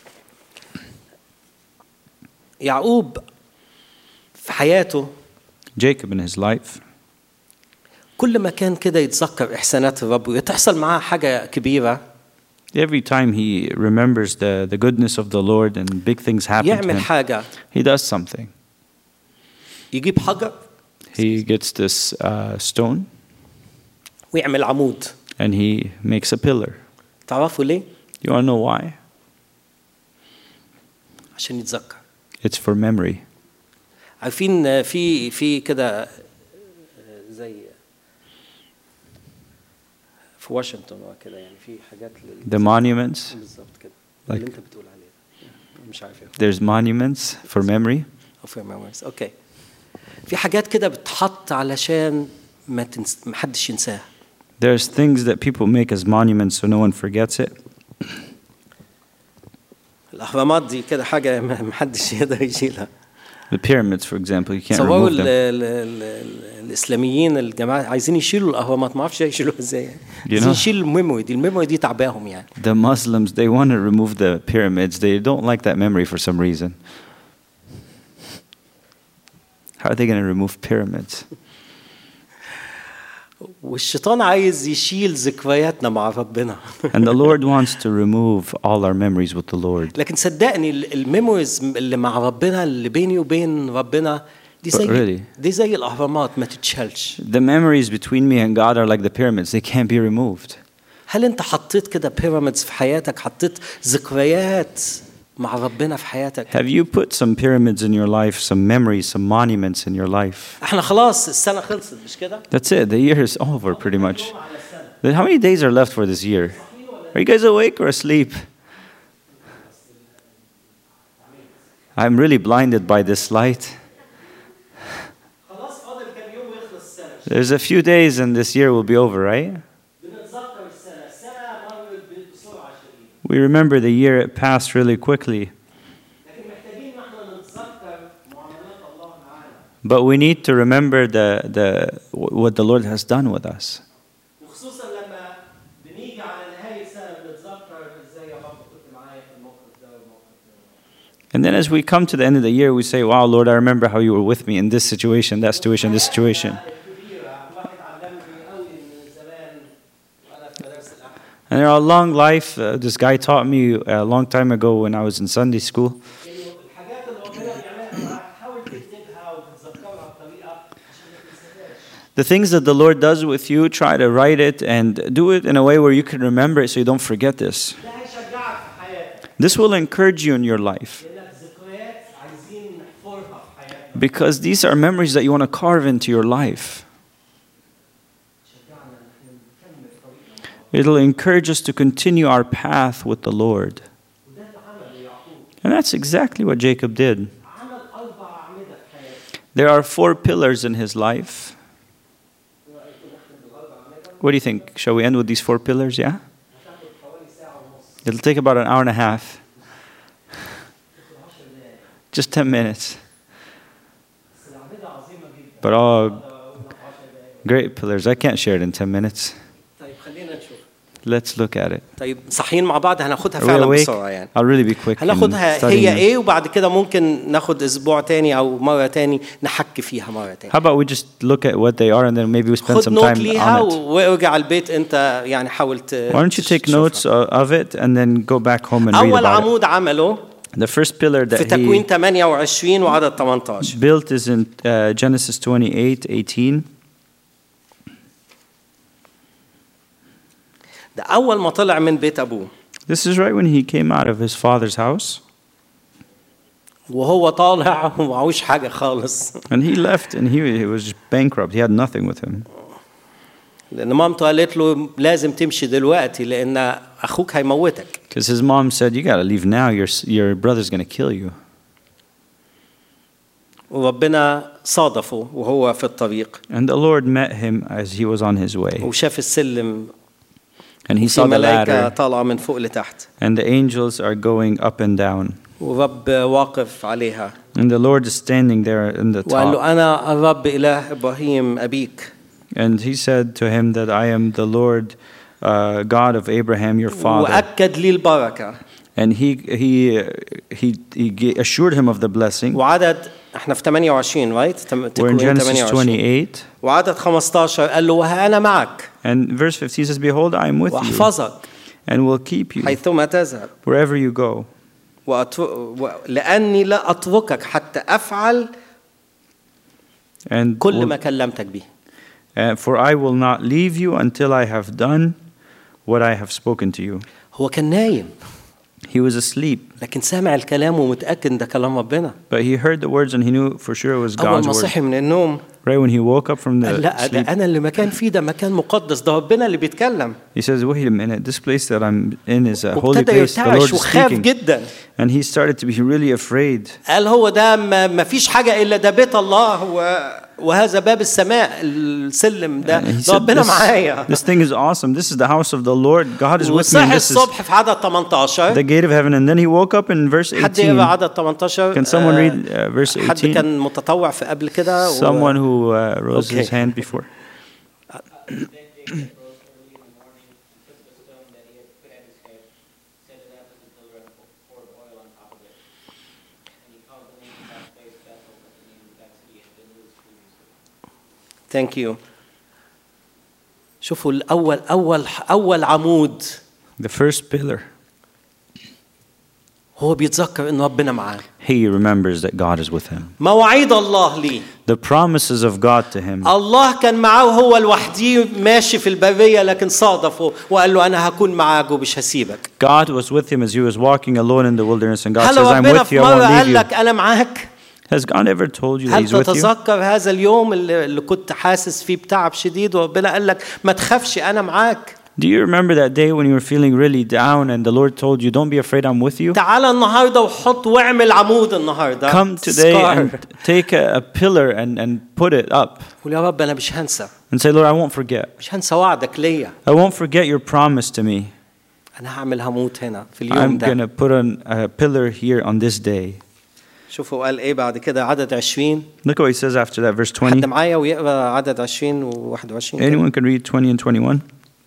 يعقوب في حياته Jacob in his life, كل ما كان كده يتذكر إحسانات الرب وتحصل معاه حاجة كبيرة. every time he remembers the, the goodness of the Lord and big things happen to يعمل him, حاجة. he does something. يجيب حجر. He gets this uh, stone ويعمل عمود. and he makes a pillar. تعرفوا ليه؟ You want to know why? عشان يتذكر. It's for memory. عارفين في في كده زي في واشنطن وكده يعني في حاجات The monuments. بالظبط كده Like- اللي انت بتقول عليه مش عارف ايه. There's monuments for memory. أو في memories. اوكي. في حاجات كده بتحط علشان ما تنس... ما حدش ينساها. There's things that people make as monuments so no one forgets it. الأهرامات دي كده حاجة ما حدش يقدر يشيلها. The pyramids, for example, you can't تصوروا remove them. الإسلاميين الجماعة عايزين يشيلوا الأهرامات، ما أعرفش يشيلوها إزاي. عايزين يشيلوا الميموري دي، الميموري دي تعباهم يعني. The Muslims, they want to remove the pyramids. They don't like that memory for some reason. How are they going to remove pyramids? والشيطان عايز يشيل ذكرياتنا مع ربنا. And the Lord wants to remove all our memories with the Lord. لكن صدقني الميموريز اللي مع ربنا اللي بيني وبين ربنا دي زي really, دي زي الأهرامات ما تتشالش. The memories between me and God are like the pyramids. They can't be removed. هل أنت حطيت كده pyramids في حياتك؟ حطيت ذكريات مع ربنا في حياتك؟ Have you put some pyramids in your life, some memories, some monuments in your life? احنا خلاص السنة خلصت مش كده؟ That's it. The year is over pretty much. How many days are left for this year? Are you guys awake or asleep? I'm really blinded by this light. There's a few days and this year will be over, right? We remember the year, it passed really quickly. But we need to remember the, the, what the Lord has done with us. And then as we come to the end of the year, we say, wow, Lord, I remember how you were with me in this situation, that situation, this situation. And in our long life, uh, this guy taught me a long time ago when I was in Sunday school. The things that the Lord does with you, try to write it and do it in a way where you can remember it so you don't forget this. This will encourage you in your life. Because these are memories that you want to carve into your life. It'll encourage us to continue our path with the Lord. And that's exactly what Jacob did. There are four pillars in his life. What do you think? Shall we end with these four pillars, yeah? It'll take about an hour and a half. Just ten minutes. But all great pillars. I can't share it in ten minutes. Let's look at it. طيب صحيين مع بعض هناخدها فعلا بسرعة يعني. I'll really be quick. هناخدها هي ايه وبعد كده ممكن ناخد اسبوع تاني او مرة تاني نحكي فيها مرة تاني. How about we just look at what they are and then maybe we spend some time on it. خد نوت ليها وارجع البيت انت يعني حاول ت. Why don't you take notes of it and then go back home and read أول about عمود عمله it. The first pillar that في تكوين ثمانية وعشرين وعدد ثمانية عشر. Built is in uh, Genesis twenty-eight eighteen. ده أول ما طلع من بيت أبوه. This is right when he came out of his father's house. وهو طالع ومعهوش حاجة خالص. And he left and he, he was bankrupt. He had nothing with him. لأن مامته قالت له لازم تمشي دلوقتي لأن أخوك هيموتك. Because his mom said, you got to leave now. Your your brother's going to kill you. وربنا صادفه وهو في الطريق. And the Lord met him as he was on his way. وشاف السلم. And he saw the ladder. طالعة من فوق لتحت. And the angels are going up and down. ورب واقف عليها. And the Lord is standing there in the top. وقال له أنا الرب إله إبراهيم أبيك. And he said to him that I am the Lord, uh, God of Abraham, your father. وأكد لي البركة. And he he he he assured him of the blessing. وعدد احنا في ثمانية وعشرين right؟ We're in Genesis twenty-eight. وعدد خمسة عشر قال له وأنا معك. And verse fifteen says, behold, I am with you. وأحفظك. And will keep you. حيثما تذهب. Wherever you go. لأني لا أتركك حتى أفعل and كل ما كلمتك به. Uh, for I will not leave you until I have done what I have spoken to you. هو كان نايم. He was asleep. لكن سامع الكلام ومتأكد إن ده كلام ربنا. But he heard the words and he knew for sure it was God's أول ما صحي من النوم. Right when he woke up from the لا sleep. ده أنا اللي مكان فيه ده مكان مقدس ده ربنا اللي بيتكلم. He says, wait a minute, this place that I'm in is a holy place. The Lord is speaking. جدا. And he started to be really afraid. قال هو ده ما فيش حاجة إلا ده بيت الله هو وهذا باب السماء السلم ده And he ده said, ربنا this, معايا. this thing is awesome. This is the house of the Lord. God is with me. وصحي This is الصبح في عدد ثمانية عشر. the gate of heaven. And then he woke up in verse حد eighteen. يقرأ عدد ثمانية عشر. Can someone read uh, verse حد eighteen? كان متطوع في قبل كده. Someone who uh, rose his Okay. hand before. Thank you. شوفوا الأول أول أول عمود. The first pillar. هو بيتذكر إن ربنا معاه. He remembers that God is with him. مواعيد الله ليه. The promises of God to him. الله كان معاه وهو لوحده ماشي في البرية لكن صادفه وقال له أنا هكون معاك ومش هسيبك. God was with him as he was walking alone in the wilderness, and God هل says, "I'm ربنا with في you. I مرة won't leave قال you." لك أنا معاك؟ Has God ever told you that هل He's with you? تتذكر هذا اليوم اللي اللي كنت حاسس فيه بتعب شديد وربنا قال لك ما تخافش أنا معاك؟ Do you remember that day when you were feeling really down and the Lord told you, "Don't be afraid, I'm with you"? تعال النهارده وحط واعمل عمود النهارده. Come today Scar. and take a, a pillar and, and put it up قول يا رب أنا مش هنسى. and say, "Lord, I won't forget. مش هنسى وعدك ليا. I won't forget your promise to me. أنا هعمل هموت هنا في اليوم I'm ده. going to put an, a pillar here on this day." شوفوا قال إيه بعد كده عدد عشرين. Look what he says after that, verse twenty. حد معايا ويقرأ عدد عشرين وواحد وعشرين. Anyone can read twenty and twenty-one.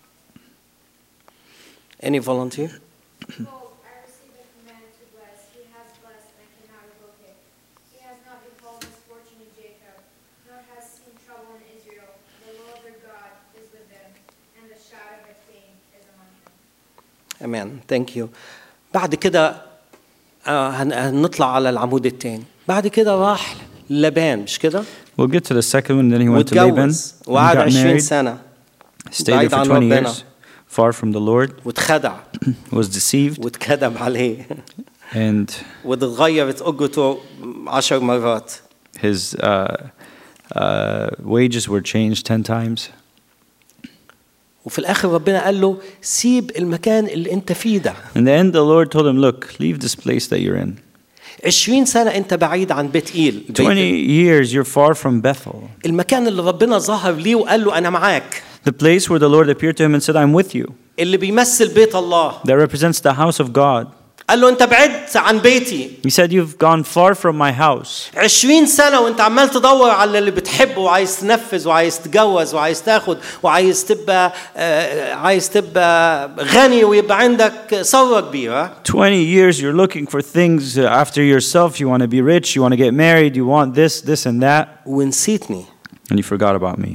Any volunteer? Behold, I received a command to bless. He has blessed, and I cannot revoke it. He has not befallen misfortune in Jacob, nor has seen trouble in Israel. The Lord their God is with them, and the shadow of their fame is among them. Amen. Thank you. بعد كده آه هنطلع على العمود الثاني. بعد كده راح لبان مش كده؟ We'll get to the second one. Then he went to Laban. واتجوز And he وقعد got عشرين married. سنة. Stayed there بعيد for عن twenty ربنا. years, far from the Lord. واتخدع. Was deceived واتكذب عليه. and واتغيرت أجرته عشر مرات. his uh, uh, wages were changed ten times. وفي الآخر ربنا قال له سيب المكان اللي أنت فيه ده. In the end, the Lord told him, "Look, leave this place that you're in. عشرين سنة أنت بعيد عن بيت إيل. Twenty years, you're far from Bethel, المكان اللي ربنا ظهر ليه وقال له أنا معاك. the place where the Lord appeared to him and said, "I'm with you." اللي بيمثل بيت الله. That represents the house of God. قال له أنت بعدت عن بيتي. He said, "You've gone far from my house. عشرين سنة وأنت عمال تدور على اللي بتحبه وعايز تنفذ وعايز تتجوز وعايز تاخد وعايز تبقى آه عايز تبقى غني ويبقى عندك ثروة كبيرة. Twenty years, you're looking for things uh, after yourself. You want to be rich. You want to get married. You want this, this, and that. ونسيتني. And you forgot about me.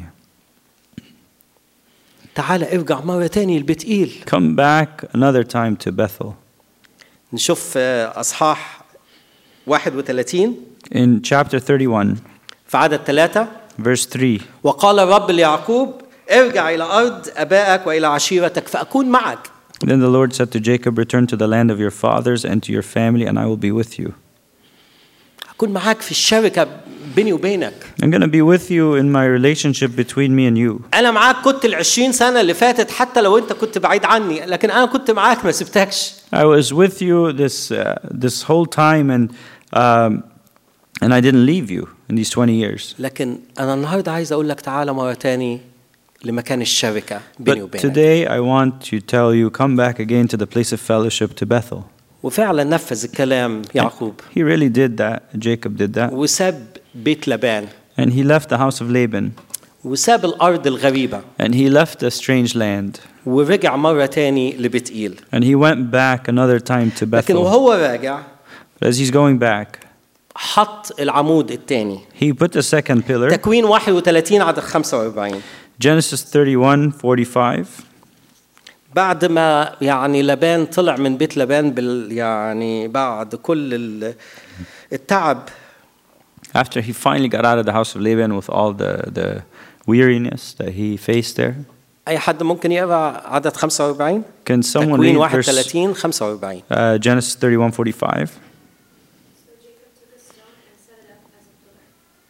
تعال ارجع مرة تاني لبيت إيل. Come back another time to Bethel." نشوف أصحاح واحد وثلاثين In chapter thirty-one, في عدد ثلاثة. verse three. وقال الرب ليعقوب ارجع إلى أرض أبائك وإلى عشيرتك فأكون معك. Then the Lord said to Jacob, "Return to the land of your fathers and to your family, and I will be with you." أكون معك في الشركة بيني وبينك. I'm going to be with you in my relationship between me and you. أنا معاك كنت العشرين سنة اللي فاتت حتى لو أنت كنت بعيد عني لكن أنا كنت معاك ما سبتكش. I was with you this uh, this whole time, and um, and I didn't leave you in these twenty years. لكن أنا النهاردة عايز أقول لك تعالى مرة تاني لمكان الشركة بيني But وبينك. today I want to tell you, come back again to the place of fellowship, to Bethel. وفعلا نفذ الكلام يعقوب. He really did that. Jacob did that. وساب بيت لبان. And he left the house of Laban. وساب الأرض الغريبة. And he left a strange land. ورجع مرة تاني لبيت إيل. And he went back another time to لكن Bethel. وهو راجع But as he's going back, حط العمود الثاني. he put the second pillar. تكوين واحد وثلاثين عدد خمسة وأربعين. Genesis thirty-one forty-five. بعد ما يعني لبان طلع من بيت لبان بال يعني بعد كل التعب. After he finally got out of the house of Laban with all the, the weariness that he faced there. أي حد ممكن يقرأ عدد خمسة وأربعين؟ Can someone تكوين read واحد verse وثلاثين خمسة وأربعين. uh, Genesis thirty-one forty-five? So Jacob took a stone and set it up as a pillar.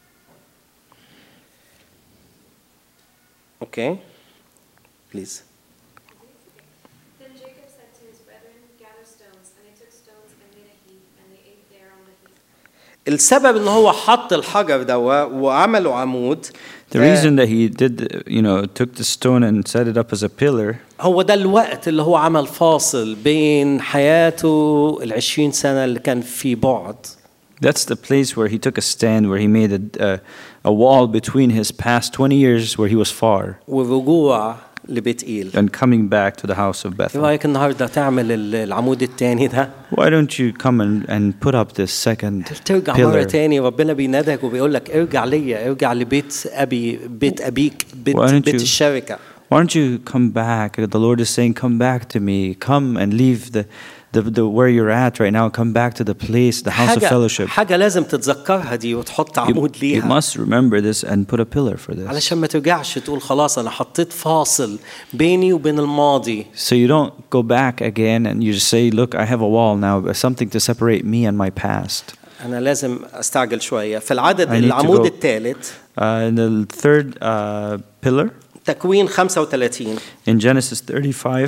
Okay. Please. Then Jacob said to his brethren, gather stones, and they took stones and made a heap, and they ate there on the heap. السبب إن هو حط الحجر ده وعمله عمود. The reason that he did, you know, took the stone and set it up as a pillar. هو ده الوقت اللي هو عمل فاصل بين حياته العشرين سنة اللي كان في بعد. That's the place where he took a stand, where he made a, a, a wall between his past twenty years where he was far. والرجوع لبيت إيل. And coming back to the house of Bethel. رأيك النهاردة تعمل العمود الثاني ده؟ Why don't you come and, and put up this second ترجع pillar? مرة تاني ربنا بينادك وبيقول لك ارجع ليا، ارجع لبيت أبي، بيت أبيك، بيت بيت الشركة. Why don't you come back? The Lord is saying, come back to me. Come and leave the The, the where you're at right now, come back to the place, the house of fellowship. حاجة لازم تتذكرها دي وتحط عمود ليها. You must remember this and put a pillar for this. علشان ما ترجعش تقول خلاص أنا حطيت فاصل بيني وبين الماضي. So you don't go back again and you just say, look, I have a wall now, something to separate me and my past. أنا لازم أستعجل شوية. في العدد العمود الثالث. Uh, in the third uh, pillar. تكوين خمسة وثلاثين. In Genesis thirty-five.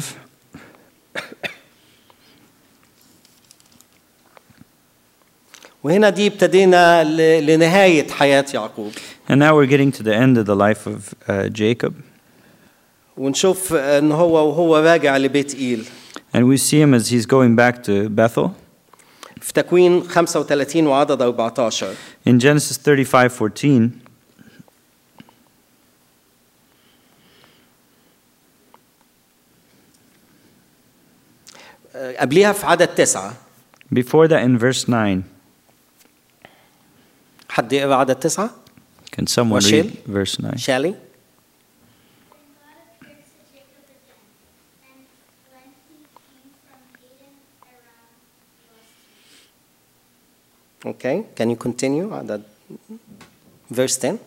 وهنا دي ابتدينا لنهاية حياة يعقوب. And now we're getting to the end of the life of uh, Jacob. ونشوف إن هو وهو راجع لبيت إيل. And we see him as he's going back to Bethel. في تكوين خمسة وثلاثين وعدد أربعة عشر. In Genesis thirty-five fourteen. قبليها في عدد تسعة. Before that in verse nine. حد يقرأ عدد تسعة؟ Can someone read verse nine? Shelley? Okay, can you continue عدد verse ten?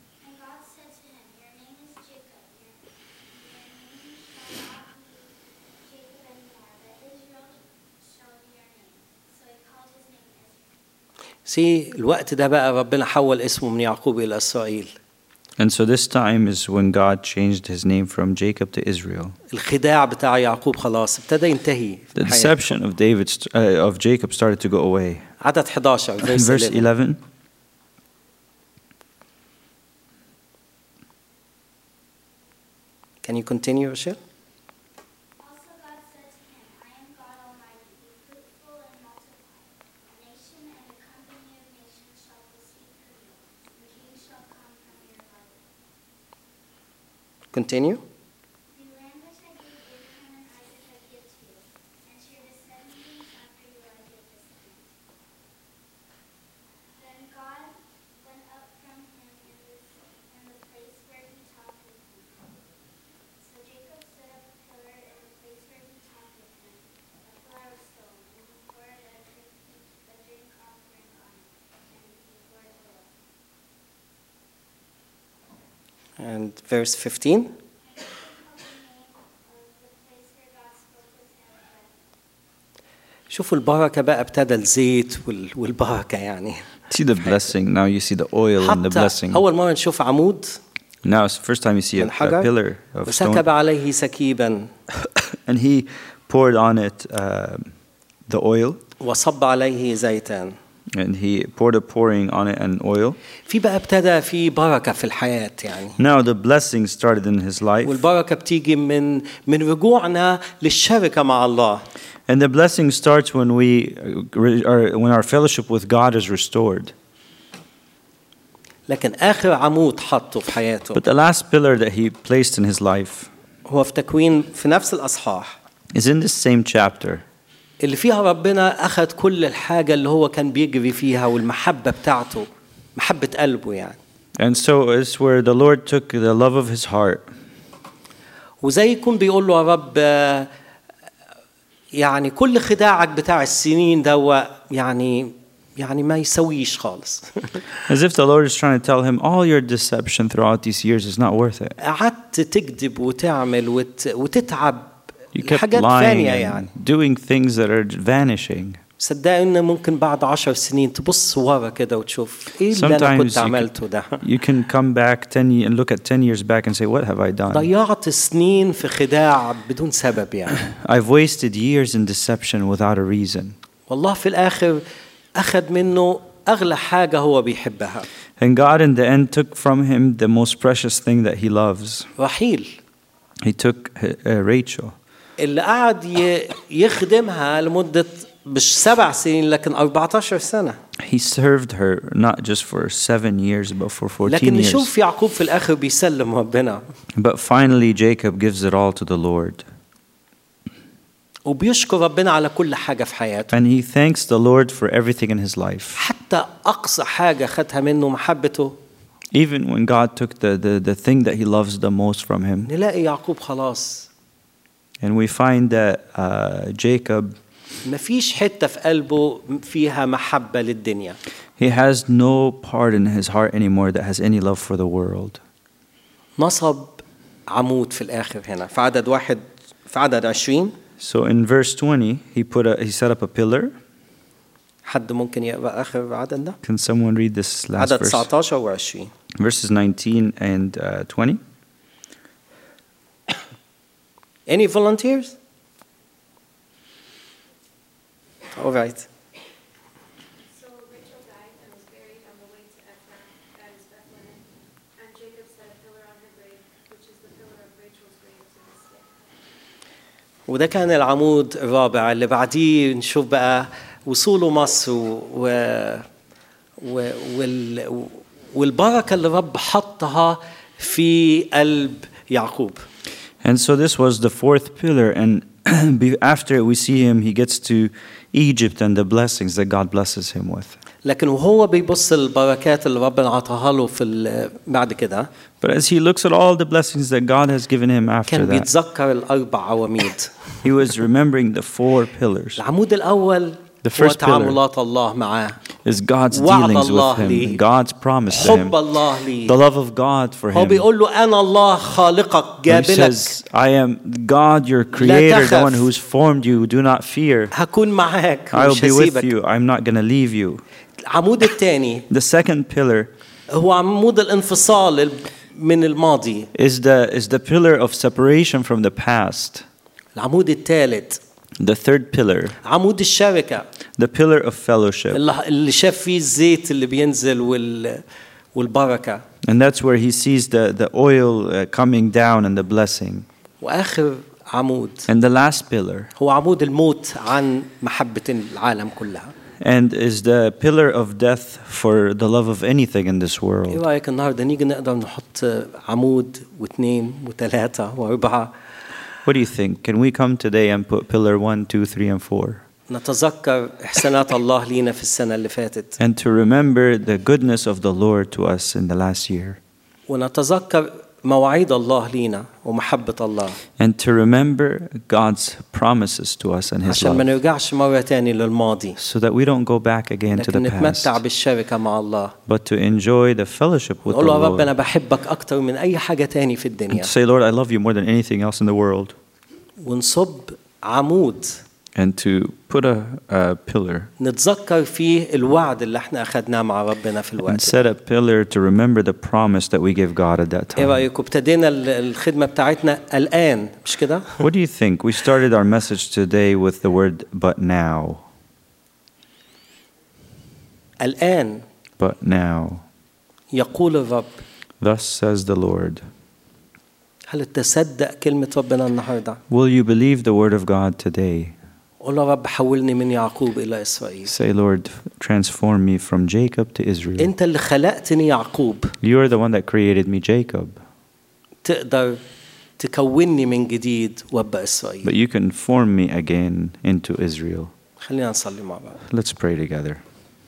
See, الوقت ده بقى ربنا حول اسمه من يعقوب إلى إسرائيل. And so this time is when God changed his name from Jacob to Israel. الخداع بتاع يعقوب خلاص ابتدى ينتهي. The deception of David uh, of Jacob started to go away. عدد حداشر verse, verse eleven. Can you continue, Rochelle? Continue. The land which I gave Abraham and Isaac I give to you, and to your descendants after you I give this land. Then God went up from him in, this, in the place where he talked with him. So Jacob stood up a pillar in the place where he talked with him, a pillar of stone, and he poured a drink, a drink offering on it, and he poured oil. And verse fifteen. شوفوا البركة بقى ابتدى الزيت والبركة يعني. See the blessing. Now you see the oil and the blessing. أول مرة نشوف عمود. Now it's the first time you see a, a pillar of stone. وسكب عليه سكيبا. And he poured on it uh, the oil. وصب عليه زيتا. And he poured a pouring on it and oil. في بقى ابتدى في بركة في الحياة يعني. Now the blessing started in his life. والبركة بتيجي من من رجوعنا للشركة مع الله. And the blessing starts when we are, when our fellowship with God is restored. لكن آخر عمود حطه في حياته. But the last pillar that he placed in his life. هو في تكوين في نفس الأصحاح. Is in this same chapter. اللي فيها ربنا أخذ كل الحاجة اللي هو كان بيجري فيها والمحبة بتاعته، محبة قلبه يعني. And so it's where the Lord took the love of his heart. وزي يكون بيقول له يا رب يعني كل خداعك بتاع السنين ده يعني يعني ما يسويش خالص. As if the Lord is trying to tell him all your deception throughout these years is not worth it. قعدت تكذب وتعمل وت... وتتعب. You kept lying and doing things that are vanishing. صدق إن ممكن بعد عشر سنين تبص ورا كده وتشوف إيه اللي أنا كنت عملته ده. You can come back ten and look at ten years back and say, what have I done? ضيعت سنين في خداع بدون سبب يعني. I've wasted years in deception without a reason. والله في الآخر أخذ منه أغلى حاجة هو بيحبها. And God in the end took from him the most precious thing that he loves. رحيل He took uh, Rachel. اللي قعد ي- يخدمها لمدة مش سبع سنين لكن أربعة عشر سنة. He served her not just for seven years, but for fourteen لكن years. نشوف يعقوب في الآخر بيسلم ربنا But finally, Jacob gives it all to the Lord. وبيشكر ربنا على كل حاجة في حياته. And he thanks the Lord for everything in his life. حتى أقصى حاجة خدها منه محبته. Even when God took the, the, the thing that he loves the most from him. نلاقي يعقوب خلاص And we find that uh, Jacob, مفيش حتة في قلبه فيها محبة للدنيا. he has no part in his heart anymore that has any love for the world. نصب عمود في الآخر هنا في عدد واحد في عدد عشرين. So in verse twenty, he put a, he set up a pillar. حد ممكن يقرأ آخر عدد ده؟ Can someone read this last عدد verse? تسعة عشر و عشرين. Verses nineteen and uh, twenty. Any volunteers? All right. So Rachel died and was buried on the way to Ephraim, that is Bethlehem. And Jacob set a pillar on her grave, which is the pillar of Rachel's grave to this day. وده كان العمود الرابع اللي بعديه نشوف بقى وصوله مصر و... و... وال... والبركة اللي رب حطها في قلب يعقوب. And so this was the fourth pillar, and be- after we see him, he gets to Egypt and the blessings that God blesses him with. لكن وهو بيبص البركات اللي ربنا عطاها له في ال... بعد كده But as he looks at all the blessings that God has given him after كان that, بيتذكر الأربع عواميد. he was remembering the four pillars. العمود الأول The هو first pillar تعاملات الله معاه. is God's وعد dealings الله with him, ليه. God's promise to him, حب الله لي. the love of God for هو him. بيقول له أنا الله خالقك He جابلك says, I am God, your creator, the one تخف. who's formed you. Do not fear. هكون معاك I will ومش be with هسيبك. you. I'm not going to leave you. العمود الثاني The second pillar هو عمود الانفصال من الماضي. is the, is the pillar of separation from the past. العمود الثالث The third pillar, عمود الشركة the pillar of fellowship. اللي اللي شاف فيه الزيت اللي بينزل وال والبركة. And that's where he sees the, the oil uh, coming down and the blessing. وآخر عمود And the last pillar, هو عمود الموت عن محبة العالم كلها. and is the pillar of death for the love of anything in this ايه world. رأيك النهارده نيجي نقدر نحط عمود واثنين وثلاثة وأربعة What do you think? Can we come today and put pillar one, two, three, and four? نتذكر إحسانات الله لينا في السنة اللي فاتت And to remember the goodness of the Lord to us in the last year. ونتذكر مواعيد الله لينا ومحبة الله And to remember God's promises to us and His عشان ما love. نرجعش مرة تاني للماضي So that we don't go back again to لكن the past. نتمتع بالشركة مع الله. But to enjoy the fellowship with the نقول له يا رب أنا Lord. بحبك أكتر من أي حاجة تاني في And الدنيا. to say, Lord, I love you more than anything else in the world. ونصب عمود And to put a, a pillar. نتذكر فيه الوعد اللي احنا أخدناه مع ربنا في And الوقت. set a pillar to remember the promise that we gave God at that ايه time. رأيكم ابتدينا ال- الخدمة بتاعتنا الآن مش كده؟ What do you think? We started our message today with the word but now. الآن But now. يقول الرب. Thus says the Lord. هل تصدق كلمة ربنا النهاردة؟ Will you believe the word of God today? قول له رب حولني من يعقوب إلى إسرائيل. Say, Lord, transform me from Jacob to Israel. أنت اللي خلقتني يعقوب. You are the one that created me, Jacob. تقدر تكونني من جديد وابقى إسرائيل. But you can form me again into Israel. خلينا نصلي مع بعض. Let's pray together.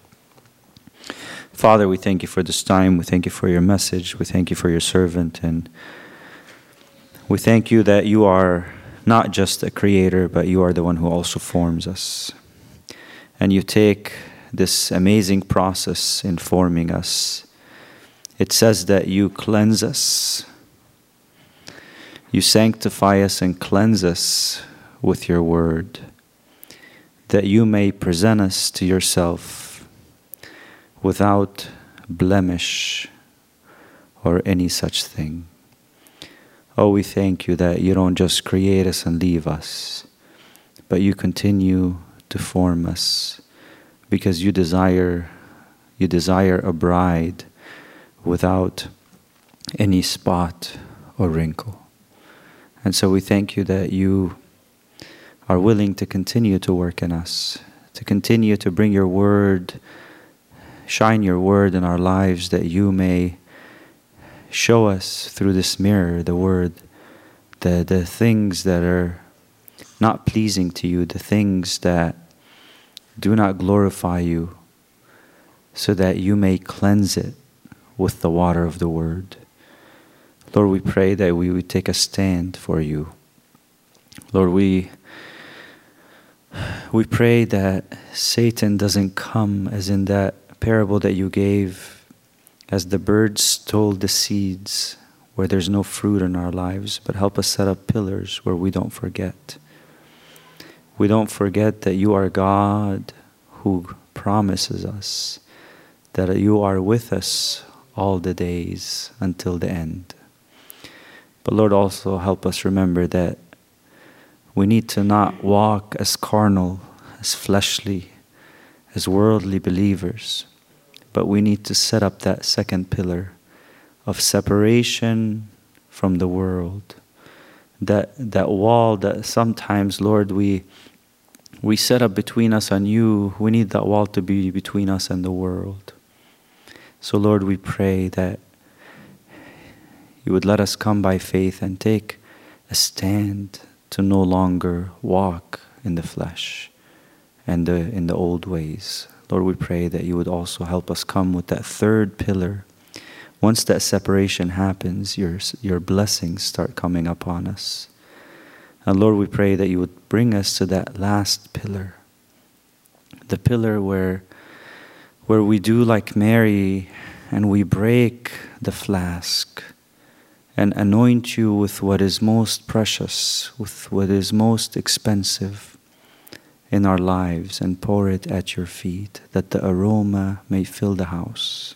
Father, we thank you for this time. We thank you for your message. We thank you for your servant. And we thank you that you are not just a creator, but you are the one who also forms us. And you take this amazing process in forming us. It says that you cleanse us. You sanctify us and cleanse us with your word, that you may present us to yourself without blemish or any such thing. Oh, we thank you that you don't just create us and leave us, but you continue to form us because you desire You desire a bride without any spot or wrinkle. And so we thank you that you are willing to continue to work in us, to continue to bring your word, shine your word in our lives, that you may show us through this mirror, the word, the, the things that are not pleasing to you, the things that do not glorify you, so that you may cleanse it with the water of the word. Lord, we pray that we would take a stand for you. Lord, we we pray that Satan doesn't come as in that parable that you gave, as the birds stole the seeds where there's no fruit in our lives, but help us set up pillars where we don't forget. We don't forget that you are God who promises us that you are with us all the days until the end. But Lord, also help us remember that we need to not walk as carnal, as fleshly, as worldly believers, but we need to set up that second pillar of separation from the world. That that wall that sometimes, Lord, we we set up between us and you, we need that wall to be between us and the world. So Lord, we pray that you would let us come by faith and take a stand to no longer walk in the flesh and the, in the old ways. Lord, we pray that you would also help us come with that third pillar. Once that separation happens, your, your blessings start coming upon us. And Lord, we pray that you would bring us to that last pillar, the pillar where, where we do like Mary and we break the flask and anoint you with what is most precious, with what is most expensive in our lives, and pour it at your feet, that the aroma may fill the house.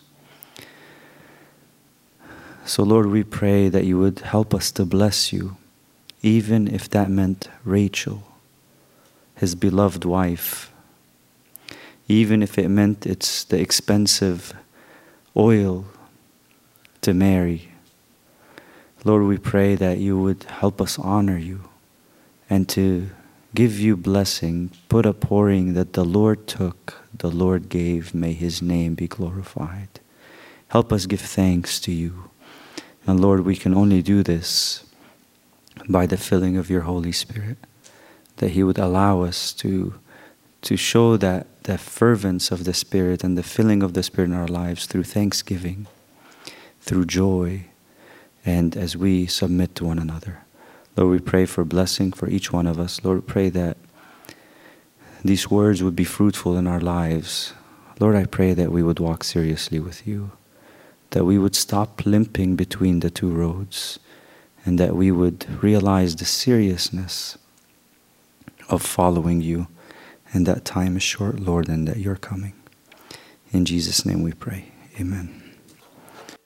So Lord, we pray that you would help us to bless you, even if that meant Rachel, his beloved wife, even if it meant it's the expensive oil to Mary. Lord, we pray that you would help us honor you and to give you blessing, put a pouring that the Lord took, the Lord gave, may his name be glorified. Help us give thanks to you. And Lord, we can only do this by the filling of your Holy Spirit, that he would allow us to, to show that the fervence of the Spirit and the filling of the Spirit in our lives through thanksgiving, through joy, and as we submit to one another. Lord, we pray for blessing for each one of us. Lord, we pray that these words would be fruitful in our lives. Lord, I pray that we would walk seriously with you, that we would stop limping between the two roads, and that we would realize the seriousness of following you, and that time is short, Lord, and that you're coming. In Jesus' name we pray. Amen.